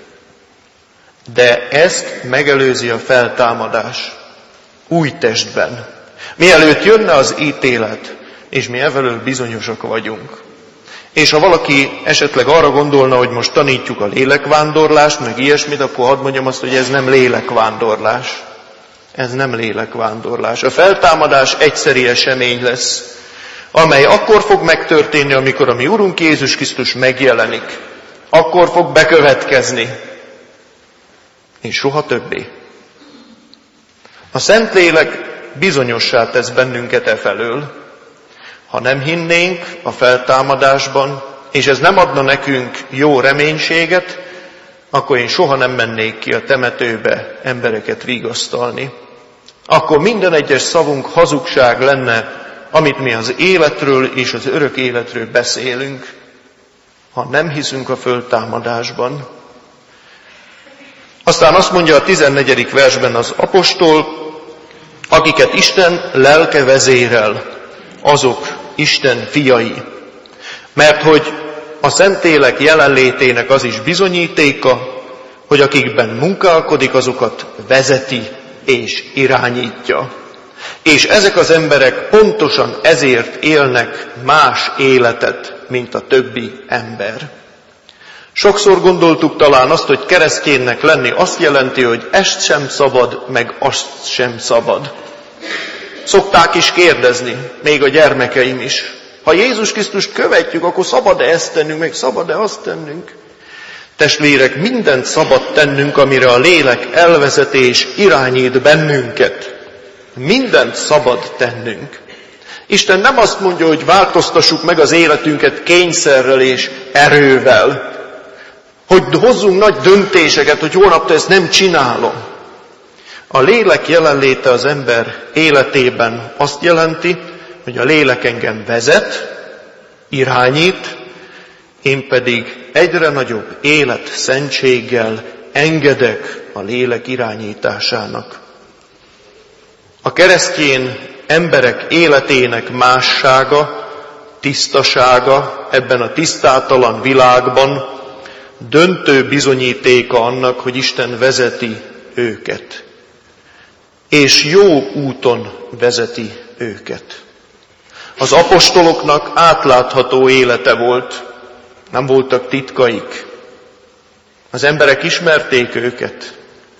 De ezt megelőzi a feltámadás új testben. Mielőtt jönne az ítélet, és mi evelől bizonyosak vagyunk. És ha valaki esetleg arra gondolna, hogy most tanítjuk a lélekvándorlást, meg ilyesmit, akkor hadd mondjam azt, hogy ez nem lélekvándorlás. Ez nem lélekvándorlás. A feltámadás egyszeri esemény lesz, amely akkor fog megtörténni, amikor a mi Urunk Jézus Krisztus megjelenik. Akkor fog bekövetkezni. És soha többé. A Szentlélek bizonyossá tesz bennünket e felől. Ha nem hinnénk a feltámadásban, és ez nem adna nekünk jó reménységet, akkor én soha nem mennék ki a temetőbe embereket vigasztalni. Akkor minden egyes szavunk hazugság lenne, amit mi az életről és az örök életről beszélünk, ha nem hiszünk a föltámadásban. Aztán azt mondja a tizennegyedik versben az apostol, akiket Isten lelke vezérel, azok Isten fiai. Mert hogy a Szentlélek jelenlétének az is bizonyítéka, hogy akikben munkálkodik, azokat vezeti és irányítja. És ezek az emberek pontosan ezért élnek más életet, mint a többi ember. Sokszor gondoltuk talán azt, hogy kereszténynek lenni azt jelenti, hogy ezt sem szabad, meg azt sem szabad. Szokták is kérdezni, még a gyermekeim is. Ha Jézus Krisztust követjük, akkor szabad-e ezt tennünk, meg szabad-e azt tennünk? Testvérek, mindent szabad tennünk, amire a lélek elvezet és irányít bennünket. Mindent szabad tennünk. Isten nem azt mondja, hogy változtassuk meg az életünket kényszerrel és erővel. Hogy hozzunk nagy döntéseket, hogy holnaptól ezt nem csinálom. A lélek jelenléte az ember életében azt jelenti, hogy a lélek engem vezet, irányít, én pedig egyre nagyobb élet szentséggel engedek a lélek irányításának. A keresztény emberek életének mássága, tisztasága ebben a tisztátalan világban döntő bizonyítéka annak, hogy Isten vezeti őket. És jó úton vezeti őket. Az apostoloknak átlátható élete volt, nem voltak titkaik. Az emberek ismerték őket,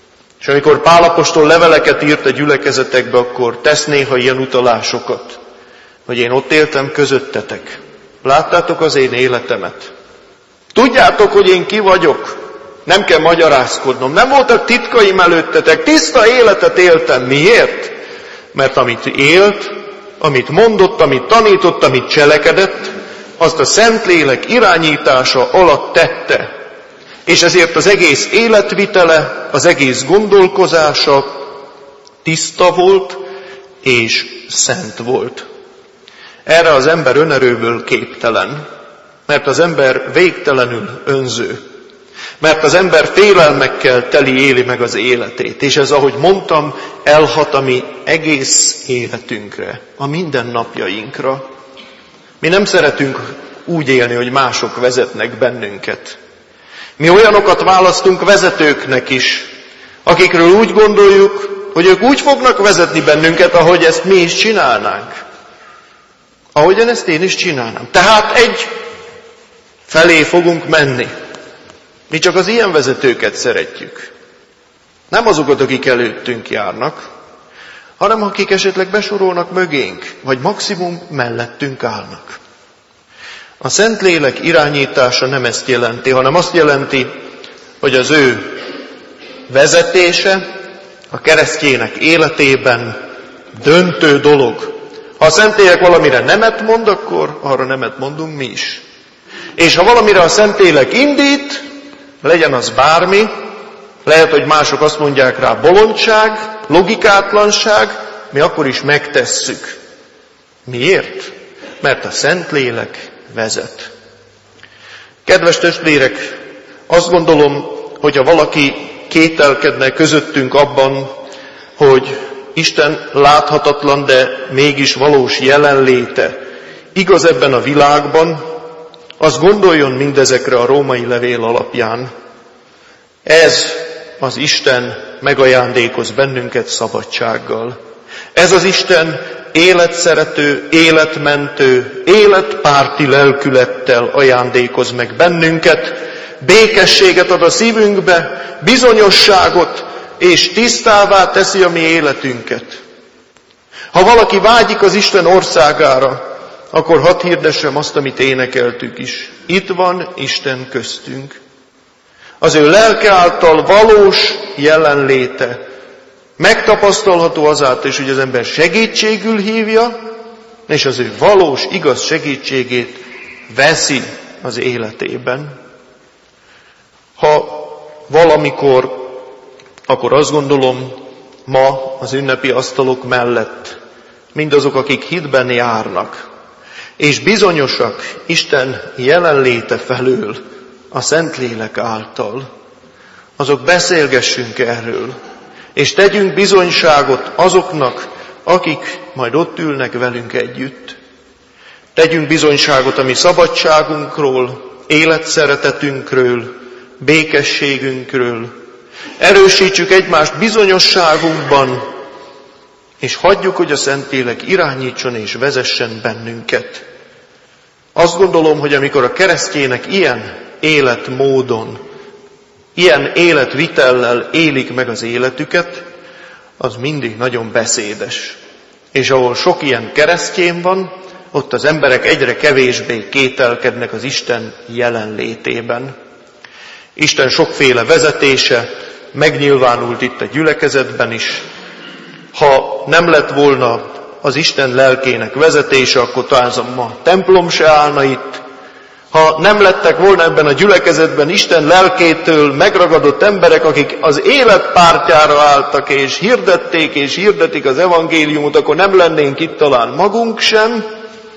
És amikor Pál apostol leveleket írt a gyülekezetekbe, akkor tesz néha ilyen utalásokat, hogy én ott éltem közöttetek. Láttátok az én életemet. Tudjátok, hogy én ki vagyok. Nem kell magyarázkodnom. Nem voltak titkaim előttetek. Tiszta életet éltem. Miért? Mert amit élt, amit mondott, amit tanított, amit cselekedett, azt a Szentlélek irányítása alatt tette. És ezért az egész életvitele, az egész gondolkozása tiszta volt és szent volt. Erre az ember önerőből képtelen, mert az ember végtelenül önző, mert az ember félelmekkel teli éli meg az életét, és ez, ahogy mondtam, elhat a mi egész életünkre, a mindennapjainkra. Mi nem szeretünk úgy élni, hogy mások vezetnek bennünket. Mi olyanokat választunk vezetőknek is, akikről úgy gondoljuk, hogy ők úgy fognak vezetni bennünket, ahogy ezt mi is csinálnánk. Ahogyan ezt én is csinálnám. Tehát egy felé fogunk menni. Mi csak az ilyen vezetőket szeretjük. Nem azokat, akik előttünk járnak, hanem akik esetleg besorolnak mögénk, vagy maximum mellettünk állnak. A Szentlélek irányítása nem ezt jelenti, hanem azt jelenti, hogy az ő vezetése a keresztjének életében döntő dolog. Ha a Szentlélek valamire nemet mond, akkor arra nemet mondunk mi is. És ha valamire a Szentlélek indít, legyen az bármi, lehet, hogy mások azt mondják rá bolondság, logikátlanság, mi akkor is megtesszük. Miért? Mert a Szentlélek vezet. Kedves testvérek, azt gondolom, hogyha valaki kételkedne közöttünk abban, hogy Isten láthatatlan, de mégis valós jelenléte igaz ebben a világban, az gondoljon mindezekre a római levél alapján. Ez az Isten megajándékoz bennünket szabadsággal. Ez az Isten életszerető, életmentő, életpárti lelkülettel ajándékoz meg bennünket, békességet ad a szívünkbe, bizonyosságot, és tisztává teszi a mi életünket. Ha valaki vágyik az Isten országára, akkor hadd hirdessem azt, amit énekeltük is. Itt van Isten köztünk. Az ő lelke által valós jelenléte megtapasztalható azáltal is, hogy az ember segítségül hívja, és az ő valós, igaz segítségét veszi az életében. Ha valamikor, akkor azt gondolom, ma az ünnepi asztalok mellett mindazok, akik hitben járnak, és bizonyosak Isten jelenléte felől a Szentlélek által, azok beszélgessünk erről, és tegyünk bizonyságot azoknak, akik majd ott ülnek velünk együtt. Tegyünk bizonyságot a mi szabadságunkról, életszeretetünkről, békességünkről. Erősítsük egymást bizonyosságunkban, és hagyjuk, hogy a Szentlélek irányítson és vezessen bennünket. Azt gondolom, hogy amikor a keresztjének ilyen életmódon, ilyen életvitellel élik meg az életüket, az mindig nagyon beszédes. És ahol sok ilyen keresztjén van, ott az emberek egyre kevésbé kételkednek az Isten jelenlétében. Isten sokféle vezetése megnyilvánult itt a gyülekezetben is. Ha nem lett volna az Isten lelkének vezetése, akkor talán ma templom se állna itt. Ha nem lettek volna ebben a gyülekezetben Isten lelkétől megragadott emberek, akik az élet pártjára álltak, és hirdették és hirdetik az evangéliumot, akkor nem lennénk itt talán magunk sem.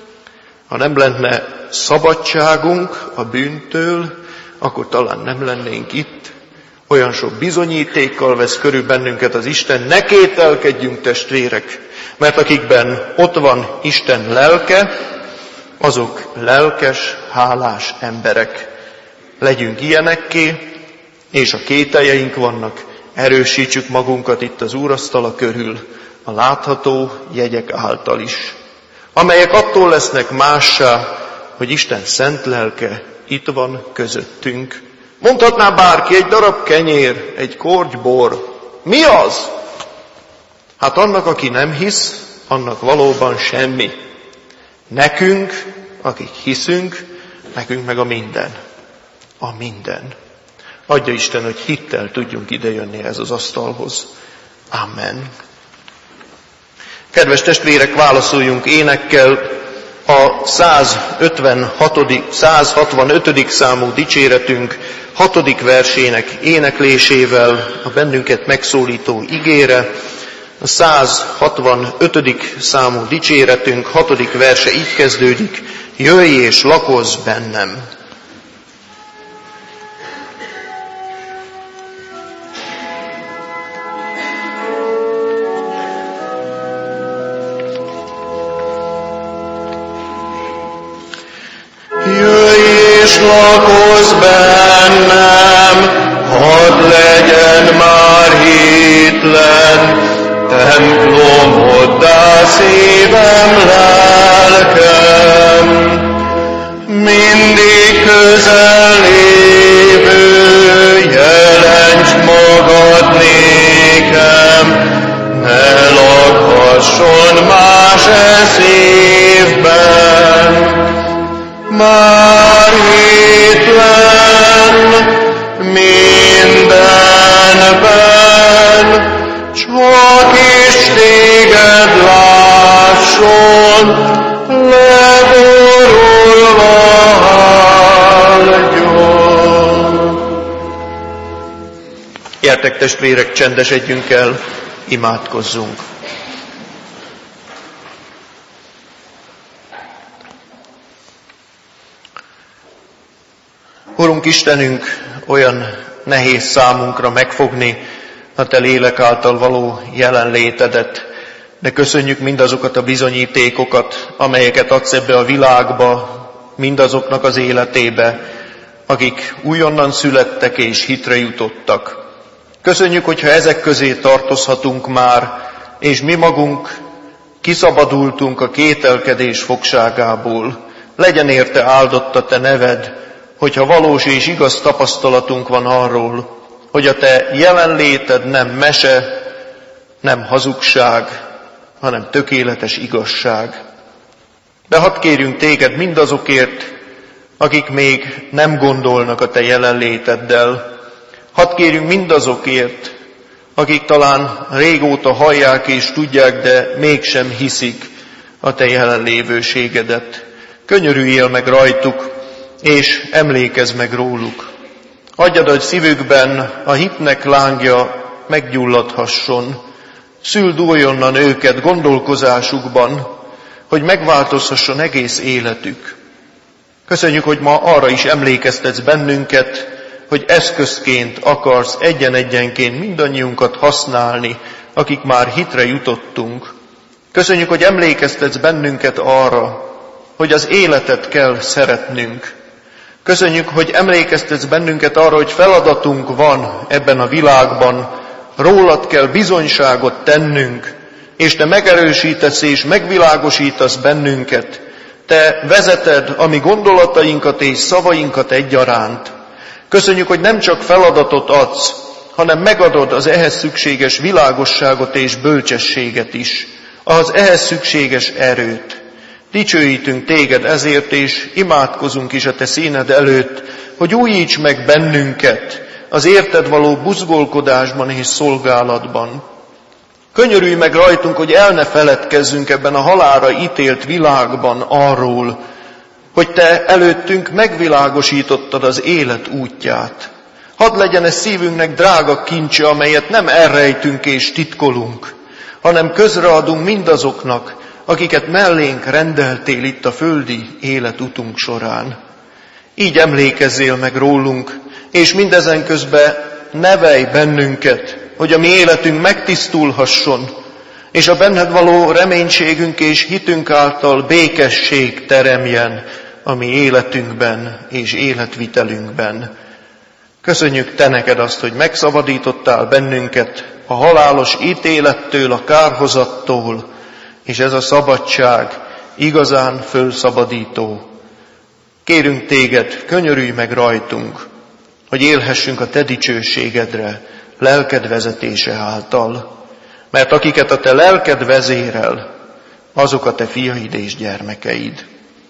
Ha nem lenne szabadságunk a bűntől, akkor talán nem lennénk itt. Olyan sok bizonyítékkal vesz körül bennünket az Isten. Ne kételkedjünk, testvérek, mert akikben ott van Isten lelke, azok lelkes, hálás emberek. Legyünk ilyenekké, és a kételjeink vannak, erősítsük magunkat itt az úrasztala körül, a látható jegyek által is, amelyek attól lesznek mássá, hogy Isten szent lelke itt van közöttünk. Mondhatná bárki, egy darab kenyér, egy korty bor, Mi az? Hát annak, aki nem hisz, annak valóban semmi. Nekünk, akik hiszünk, nekünk meg a minden. A minden. Adja Isten, hogy hittel tudjunk idejönni ez az asztalhoz. Amen. Kedves testvérek, válaszoljunk énekkel a száz hatvanötödik számú dicséretünk hatodik versének éneklésével a bennünket megszólító igére. A száz hatvanötödik számú dicséretünk hatodik verse így kezdődik: Jöjj és lakozz bennem! Jöjj és lakozz bennem, hadd legyen már hitlen, templomoddá szívem, lelkem. Mindig közel lévő, jelentsd magad nékem, ne lakhasson más e szívben. Már hitlen mindenben, csak is téged lásson, leborulva áldjon. Gyertek testvérek, csendesedjünk el, imádkozzunk. Urunk Istenünk, olyan nehéz számunkra megfogni a Te lélek által való jelenlétedet, de köszönjük mindazokat a bizonyítékokat, amelyeket adsz ebbe a világba, mindazoknak az életébe, akik újonnan születtek és hitre jutottak. Köszönjük, hogyha ezek közé tartozhatunk már, és mi magunk kiszabadultunk a kételkedés fogságából. Legyen érte áldott a Te neved, hogyha valós és igaz tapasztalatunk van arról, hogy a Te jelenléted nem mese, nem hazugság, hanem tökéletes igazság. De hadd kérjünk Téged mindazokért, akik még nem gondolnak a Te jelenléteddel. Hadd kérjünk mindazokért, akik talán régóta hallják és tudják, de mégsem hiszik a Te jelenlévőségedet. Könyörüljél meg rajtuk, és emlékezz meg róluk. Adjad, hogy szívükben a hitnek lángja meggyulladhasson. Szüld újonnan őket gondolkozásukban, hogy megváltozhasson egész életük. Köszönjük, hogy ma arra is emlékeztetsz bennünket, hogy eszközként akarsz egyen-egyenként mindannyiunkat használni, akik már hitre jutottunk. Köszönjük, hogy emlékeztetsz bennünket arra, hogy az életet kell szeretnünk. Köszönjük, hogy emlékeztetsz bennünket arra, hogy feladatunk van ebben a világban, rólad kell bizonyságot tennünk, és Te megerősítesz és megvilágosítasz bennünket. Te vezeted a mi gondolatainkat és szavainkat egyaránt. Köszönjük, hogy nem csak feladatot adsz, hanem megadod az ehhez szükséges világosságot és bölcsességet is, az ehhez szükséges erőt. Dicsőítünk Téged ezért, és imádkozunk is a Te színed előtt, hogy újíts meg bennünket az érted való buzgolkodásban és szolgálatban. Könyörülj meg rajtunk, hogy el ne feledkezzünk ebben a halálra ítélt világban arról, hogy Te előttünk megvilágosítottad az élet útját. Hadd legyen ez szívünknek drága kincse, amelyet nem elrejtünk és titkolunk, hanem közreadunk mindazoknak, akiket mellénk rendeltél itt a földi életutunk során. Így emlékezzél meg rólunk, és mindezen közben nevelj bennünket, hogy a mi életünk megtisztulhasson, és a benned való reménységünk és hitünk által békesség teremjen a mi életünkben és életvitelünkben. Köszönjük Te neked azt, hogy megszabadítottál bennünket a halálos ítélettől, a kárhozattól, és ez a szabadság igazán fölszabadító. Kérünk Téged, könyörülj meg rajtunk, hogy élhessünk a Te dicsőségedre, lelked vezetése által. Mert akiket a te lelked vezérel, azok a te fiaid és gyermekeid.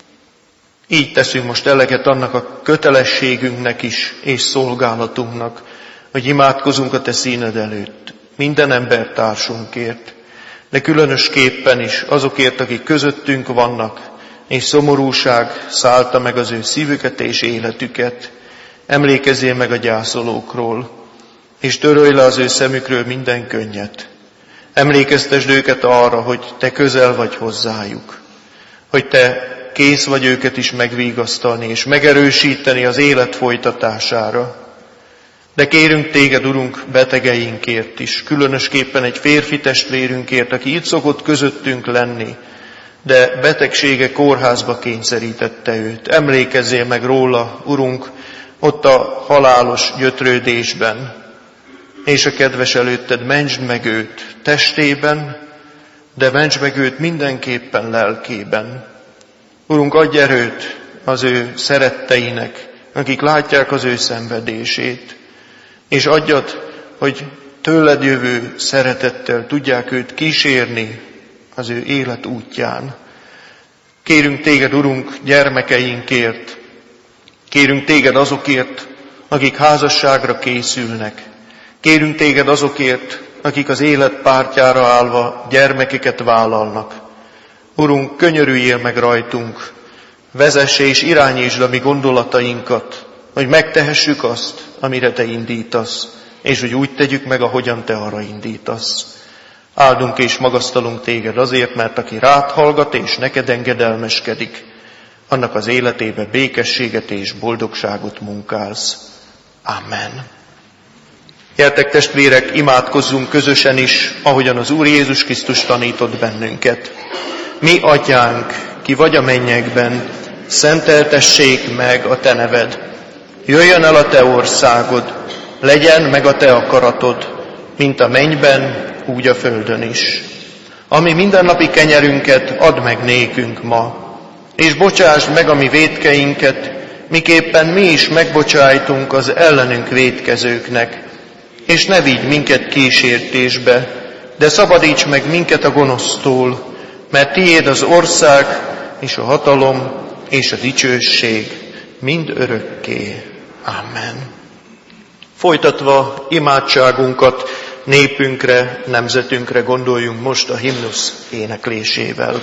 Így teszünk most eleget annak a kötelességünknek is, és szolgálatunknak, hogy imádkozunk a te színed előtt, minden embertársunkért, de különösképpen is azokért, akik közöttünk vannak, és szomorúság szállta meg az ő szívüket és életüket. Emlékezzél meg a gyászolókról, és törölj le az ő szemükről minden könnyet. Emlékeztesd őket arra, hogy te közel vagy hozzájuk, hogy te kész vagy őket is megvigasztalni és megerősíteni az élet folytatására. De kérünk téged, Urunk, betegeinkért is, különösképpen egy férfi testvérünkért, aki itt szokott közöttünk lenni, de betegsége kórházba kényszerítette őt. Emlékezzél meg róla, Urunk, ott a halálos gyötrődésben, és a kedves előtted, mentsd meg őt testében, de mentsd meg őt mindenképpen lelkében. Urunk, adj erőt az ő szeretteinek, akik látják az ő szenvedését, és adjad, hogy tőled jövő szeretettel tudják őt kísérni az ő élet útján. Kérünk téged, Urunk, gyermekeinkért, kérünk téged azokért, akik házasságra készülnek, kérünk téged azokért, akik az élet pártjára állva gyermekeket vállalnak. Urunk, könyörüljél meg rajtunk, vezesse és irányítsd a mi gondolatainkat, hogy megtehessük azt, amire te indítasz, és hogy úgy tegyük meg, ahogyan te arra indítasz. Áldunk és magasztalunk téged azért, mert aki rád hallgat és neked engedelmeskedik, annak az életébe békességet és boldogságot munkálsz. Amen. Gyertek, testvérek, imádkozzunk közösen is, ahogyan az Úr Jézus Krisztus tanított bennünket. Mi, Atyánk, ki vagy a mennyekben, szenteltessék meg a te neved. Jöjjön el a te országod, legyen meg a te akaratod, mint a mennyben, úgy a földön is. Ami mindennapi kenyerünket add meg nékünk ma, és bocsásd meg a mi vétkeinket, miképpen mi is megbocsájtunk az ellenünk vétkezőknek, és ne vigy minket kísértésbe, de szabadíts meg minket a gonosztól, mert tiéd az ország, és a hatalom, és a dicsőség mind örökké. Amen. Folytatva imádságunkat népünkre, nemzetünkre gondoljunk most a himnusz éneklésével.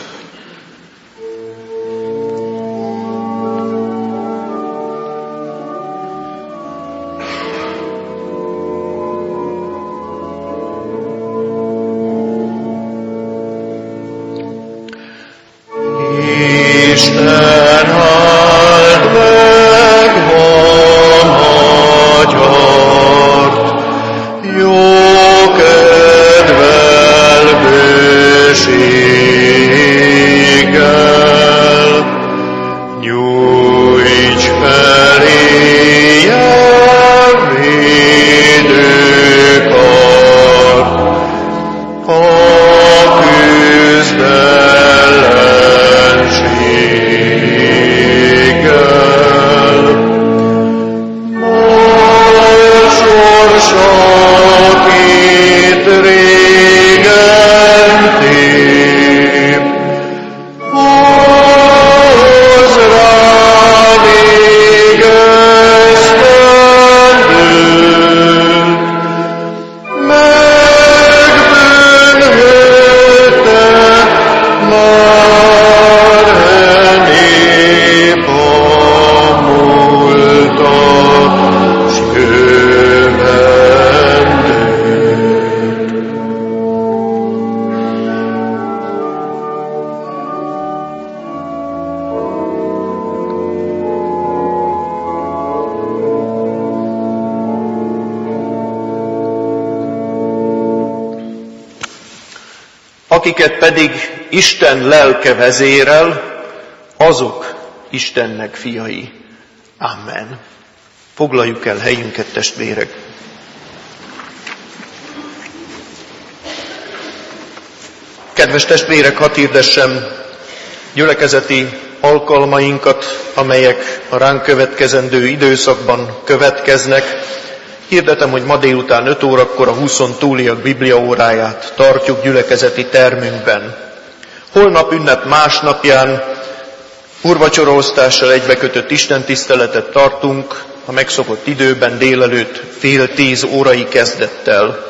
Akiket pedig Isten lelke vezérel, azok Istennek fiai. Amen. Foglaljuk el helyünket, testvérek. Kedves testvérek, hadd hirdessem gyülekezeti alkalmainkat, amelyek a ránk következendő időszakban következnek. Hirdetem, hogy ma délután öt órakor a húszon túliak bibliaóráját tartjuk gyülekezeti termünkben. Holnap ünnep másnapján úrvacsoraosztással egybekötött istentiszteletet tartunk a megszokott időben délelőtt fél tíz órai kezdettel.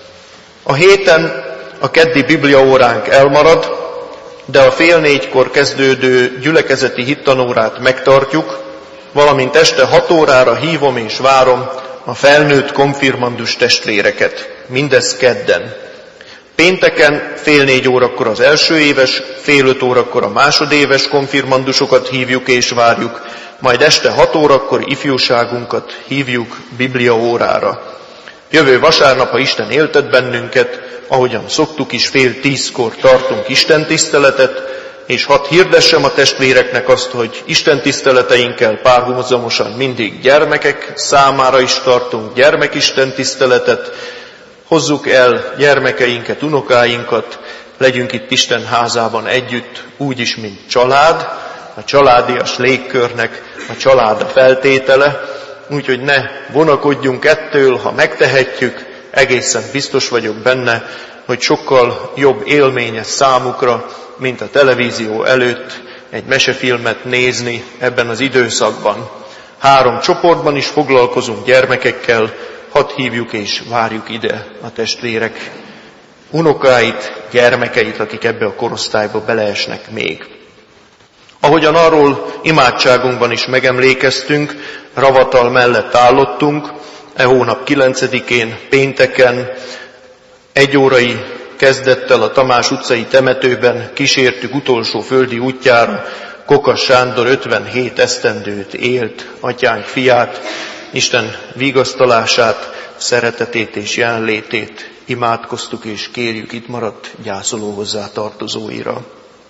A héten a keddi bibliaóránk elmarad, de a fél négykor kezdődő gyülekezeti hittanórát megtartjuk, valamint este hat órára hívom és várom a felnőtt konfirmandus testvéreket, mindez kedden. Pénteken fél négy órakor az első éves, fél öt órakor a másodéves konfirmandusokat hívjuk és várjuk, majd este hat órakor ifjúságunkat hívjuk bibliaórára. Jövő vasárnap, ha Isten éltet bennünket, ahogyan szoktuk is, fél tízkor tartunk istentiszteletet, és hadd hirdessem a testvéreknek azt, hogy istentiszteleteinkkel párhuzamosan mindig gyermekek számára is tartunk gyermekistentiszteletet. Hozzuk el gyermekeinket, unokáinkat, legyünk itt Isten házában együtt, úgyis, mint család, a családias légkörnek a család a feltétele, úgyhogy ne vonakodjunk ettől, ha megtehetjük, egészen biztos vagyok benne, hogy sokkal jobb élménye számukra, mint a televízió előtt egy mesefilmet nézni ebben az időszakban. Három csoportban is foglalkozunk gyermekekkel, hadd hívjuk és várjuk ide a testvérek unokáit, gyermekeit, akik ebbe a korosztályba beleesnek még. Ahogyan arról imádságunkban is megemlékeztünk, ravatal mellett állottunk, e hónap kilencedikén, pénteken, egy órai kezdettel a Tamás utcai temetőben kísértük utolsó földi útjára Kokas Sándor ötvenhét esztendőt élt atyánk fiát, Isten vigasztalását, szeretetét és jelenlétét imádkoztuk és kérjük itt maradt gyászoló hozzátartozóira.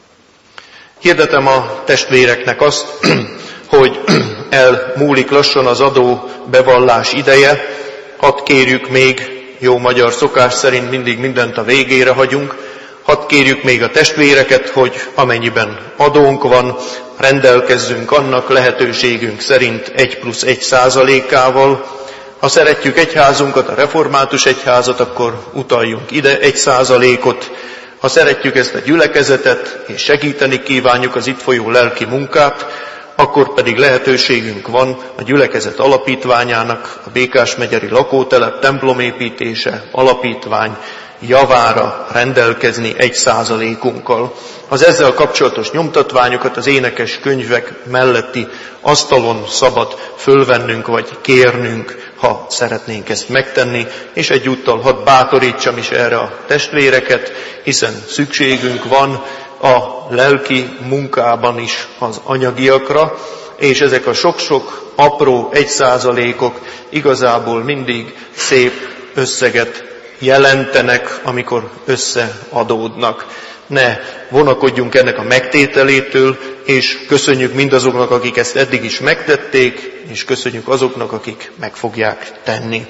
Hirdetem a testvéreknek azt, hogy elmúlik lassan az adó bevallás ideje, hadd kérjük még, jó magyar szokás szerint mindig mindent a végére hagyunk, hadd kérjük még a testvéreket, hogy amennyiben adónk van, rendelkezzünk annak lehetőségünk szerint egy plusz egy százalékával. Ha szeretjük egyházunkat, a református egyházat, akkor utaljunk ide egy százalékot. Ha szeretjük ezt a gyülekezetet, és segíteni kívánjuk az itt folyó lelki munkát, akkor pedig lehetőségünk van a gyülekezet alapítványának, a Békásmegyeri lakótelep templomépítése alapítvány javára rendelkezni egy százalékunkkal. Az ezzel kapcsolatos nyomtatványokat az énekes könyvek melletti asztalon szabad fölvennünk vagy kérnünk, ha szeretnénk ezt megtenni, és egyúttal hadd bátorítsam is erre a testvéreket, hiszen szükségünk van a lelki munkában is az anyagiakra, és ezek a sok-sok apró egy százalékok igazából mindig szép összeget jelentenek, amikor összeadódnak. Ne vonakodjunk ennek a megtételétől, és köszönjük mindazoknak, akik ezt eddig is megtették, és köszönjük azoknak, akik meg fogják tenni.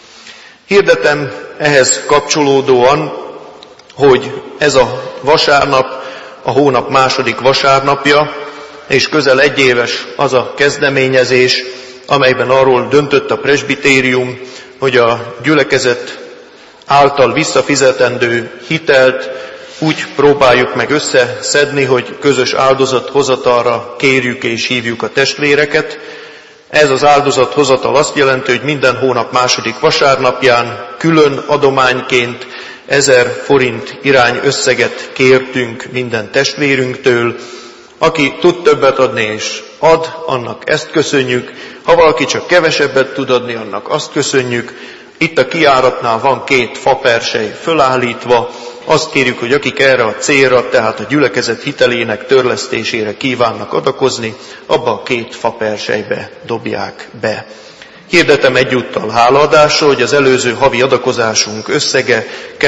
Hirdetem ehhez kapcsolódóan, hogy ez a vasárnap a hónap második vasárnapja, és közel egy éves az a kezdeményezés, amelyben arról döntött a presbitérium, hogy a gyülekezet által visszafizetendő hitelt úgy próbáljuk meg összeszedni, hogy közös áldozathozatalra kérjük és hívjuk a testvéreket. Ez az áldozathozatal azt jelenti, hogy minden hónap második vasárnapján külön adományként ezer forint irány összeget kértünk minden testvérünktől. Aki tud többet adni és ad, annak ezt köszönjük. Ha valaki csak kevesebbet tud adni, annak azt köszönjük. Itt a kijáratnál van két fapersely fölállítva. Azt kérjük, hogy akik erre a célra, tehát a gyülekezet hitelének törlesztésére kívánnak adakozni, abba a két faperselybe dobják be. Hirdetem egyúttal hálaadásra, hogy az előző havi adakozásunk összege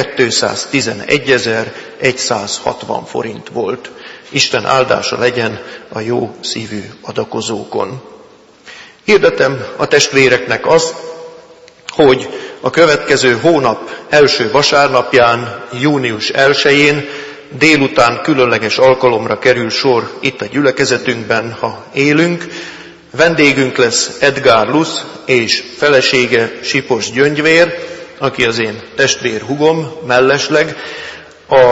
kétszáztizenegyezer-százhatvan forint volt. Isten áldása legyen a jó szívű adakozókon. Hirdetem a testvéreknek azt, hogy a következő hónap első vasárnapján, június elsején délután különleges alkalomra kerül sor itt a gyülekezetünkben, ha élünk. Vendégünk lesz Edgár Lusz és felesége Sipos Gyöngyvér, aki az én testvérhugom mellesleg. A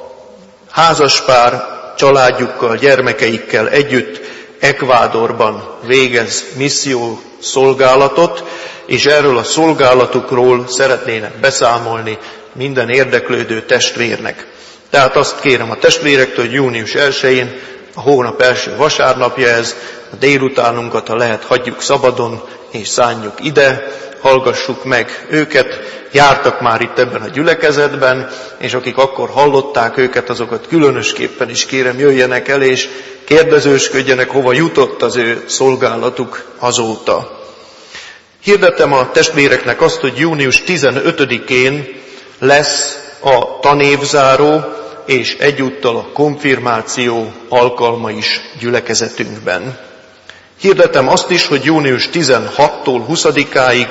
házaspár családjukkal, gyermekeikkel együtt Ekvádorban végez misszió szolgálatot, és erről a szolgálatukról szeretnének beszámolni minden érdeklődő testvérnek. Tehát azt kérem a testvérektől, hogy június elsején, a hónap első vasárnapja ez, a délutánunkat, ha lehet, hagyjuk szabadon, és szánjuk ide, hallgassuk meg őket. Jártak már itt ebben a gyülekezetben, és akik akkor hallották őket, azokat különösképpen is kérem, jöjjenek el, és kérdezősködjenek, hova jutott az ő szolgálatuk azóta. Hirdetem a testvéreknek azt, hogy június tizenötödikén lesz a tanévzáró, és egyúttal a konfirmáció alkalma is gyülekezetünkben. Hirdetem azt is, hogy június tizenhatodikától huszadikáig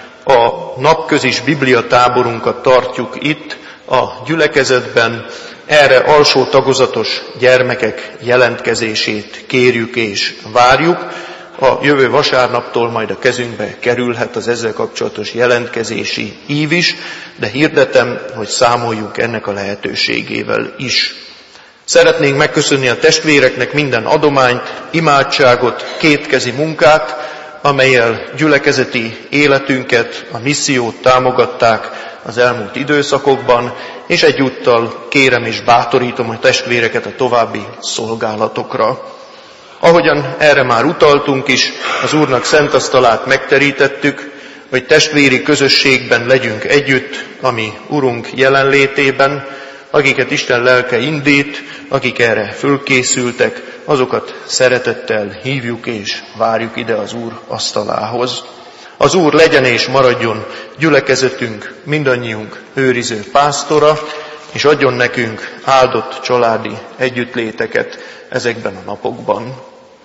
a napközis bibliatáborunkat tartjuk itt a gyülekezetben. Erre alsó tagozatos gyermekek jelentkezését kérjük és várjuk. A jövő vasárnaptól majd a kezünkbe kerülhet az ezzel kapcsolatos jelentkezési ív is, de hirdetem, hogy számoljunk ennek a lehetőségével is. Szeretnénk megköszönni a testvéreknek minden adományt, imádságot, kétkezi munkát, amellyel gyülekezeti életünket, a missziót támogatták az elmúlt időszakokban, és egyúttal kérem és bátorítom a testvéreket a további szolgálatokra. Ahogyan erre már utaltunk is, az Úrnak szent asztalát megterítettük, hogy testvéri közösségben legyünk együtt, ami Urunk jelenlétében, akiket Isten lelke indít, akik erre fölkészültek, azokat szeretettel hívjuk és várjuk ide az Úr asztalához. Az Úr legyen és maradjon gyülekezetünk, mindannyiunk őriző pásztora, és adjon nekünk áldott családi együttléteket ezekben a napokban.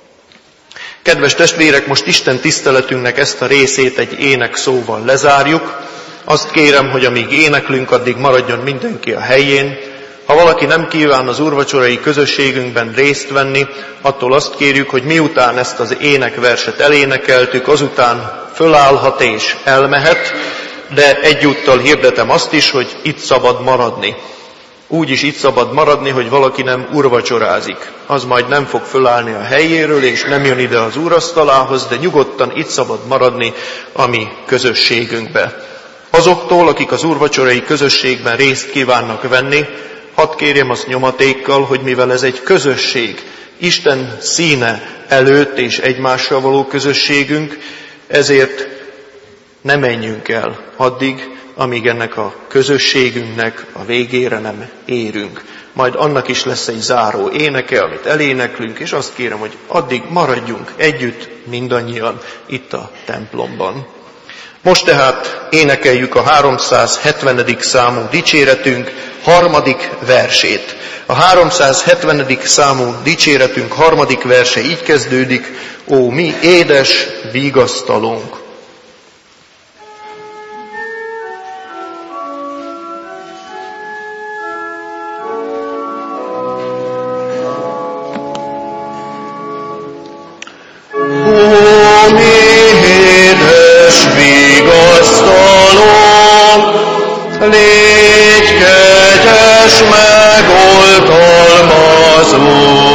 Kedves testvérek, most Isten tiszteletünknek ezt a részét egy ének szóval lezárjuk. Azt kérem, hogy amíg éneklünk, addig maradjon mindenki a helyén. Ha valaki nem kíván az úrvacsorai közösségünkben részt venni, attól azt kérjük, hogy miután ezt az énekverset elénekeltük, azután fölállhat és elmehet, de egyúttal hirdetem azt is, hogy itt szabad maradni. Úgy is itt szabad maradni, hogy valaki nem úrvacsorázik. Az majd nem fog fölállni a helyéről, és nem jön ide az úrasztalához, de nyugodtan itt szabad maradni a mi közösségünkbe. Azoktól, akik az úrvacsorai közösségben részt kívánnak venni, hadd kérjem azt nyomatékkal, hogy mivel ez egy közösség, Isten színe előtt és egymással való közösségünk, ezért ne menjünk el addig, amíg ennek a közösségünknek a végére nem érünk. Majd annak is lesz egy záró éneke, amit eléneklünk, és azt kérem, hogy addig maradjunk együtt mindannyian itt a templomban. Most tehát énekeljük a háromszázhetvenedik számú dicséretünk harmadik versét. A háromszázhetvenedik számú dicséretünk harmadik verse így kezdődik: Ó, mi édes vigasztalónk! Légy kegyes, megoltalmazó,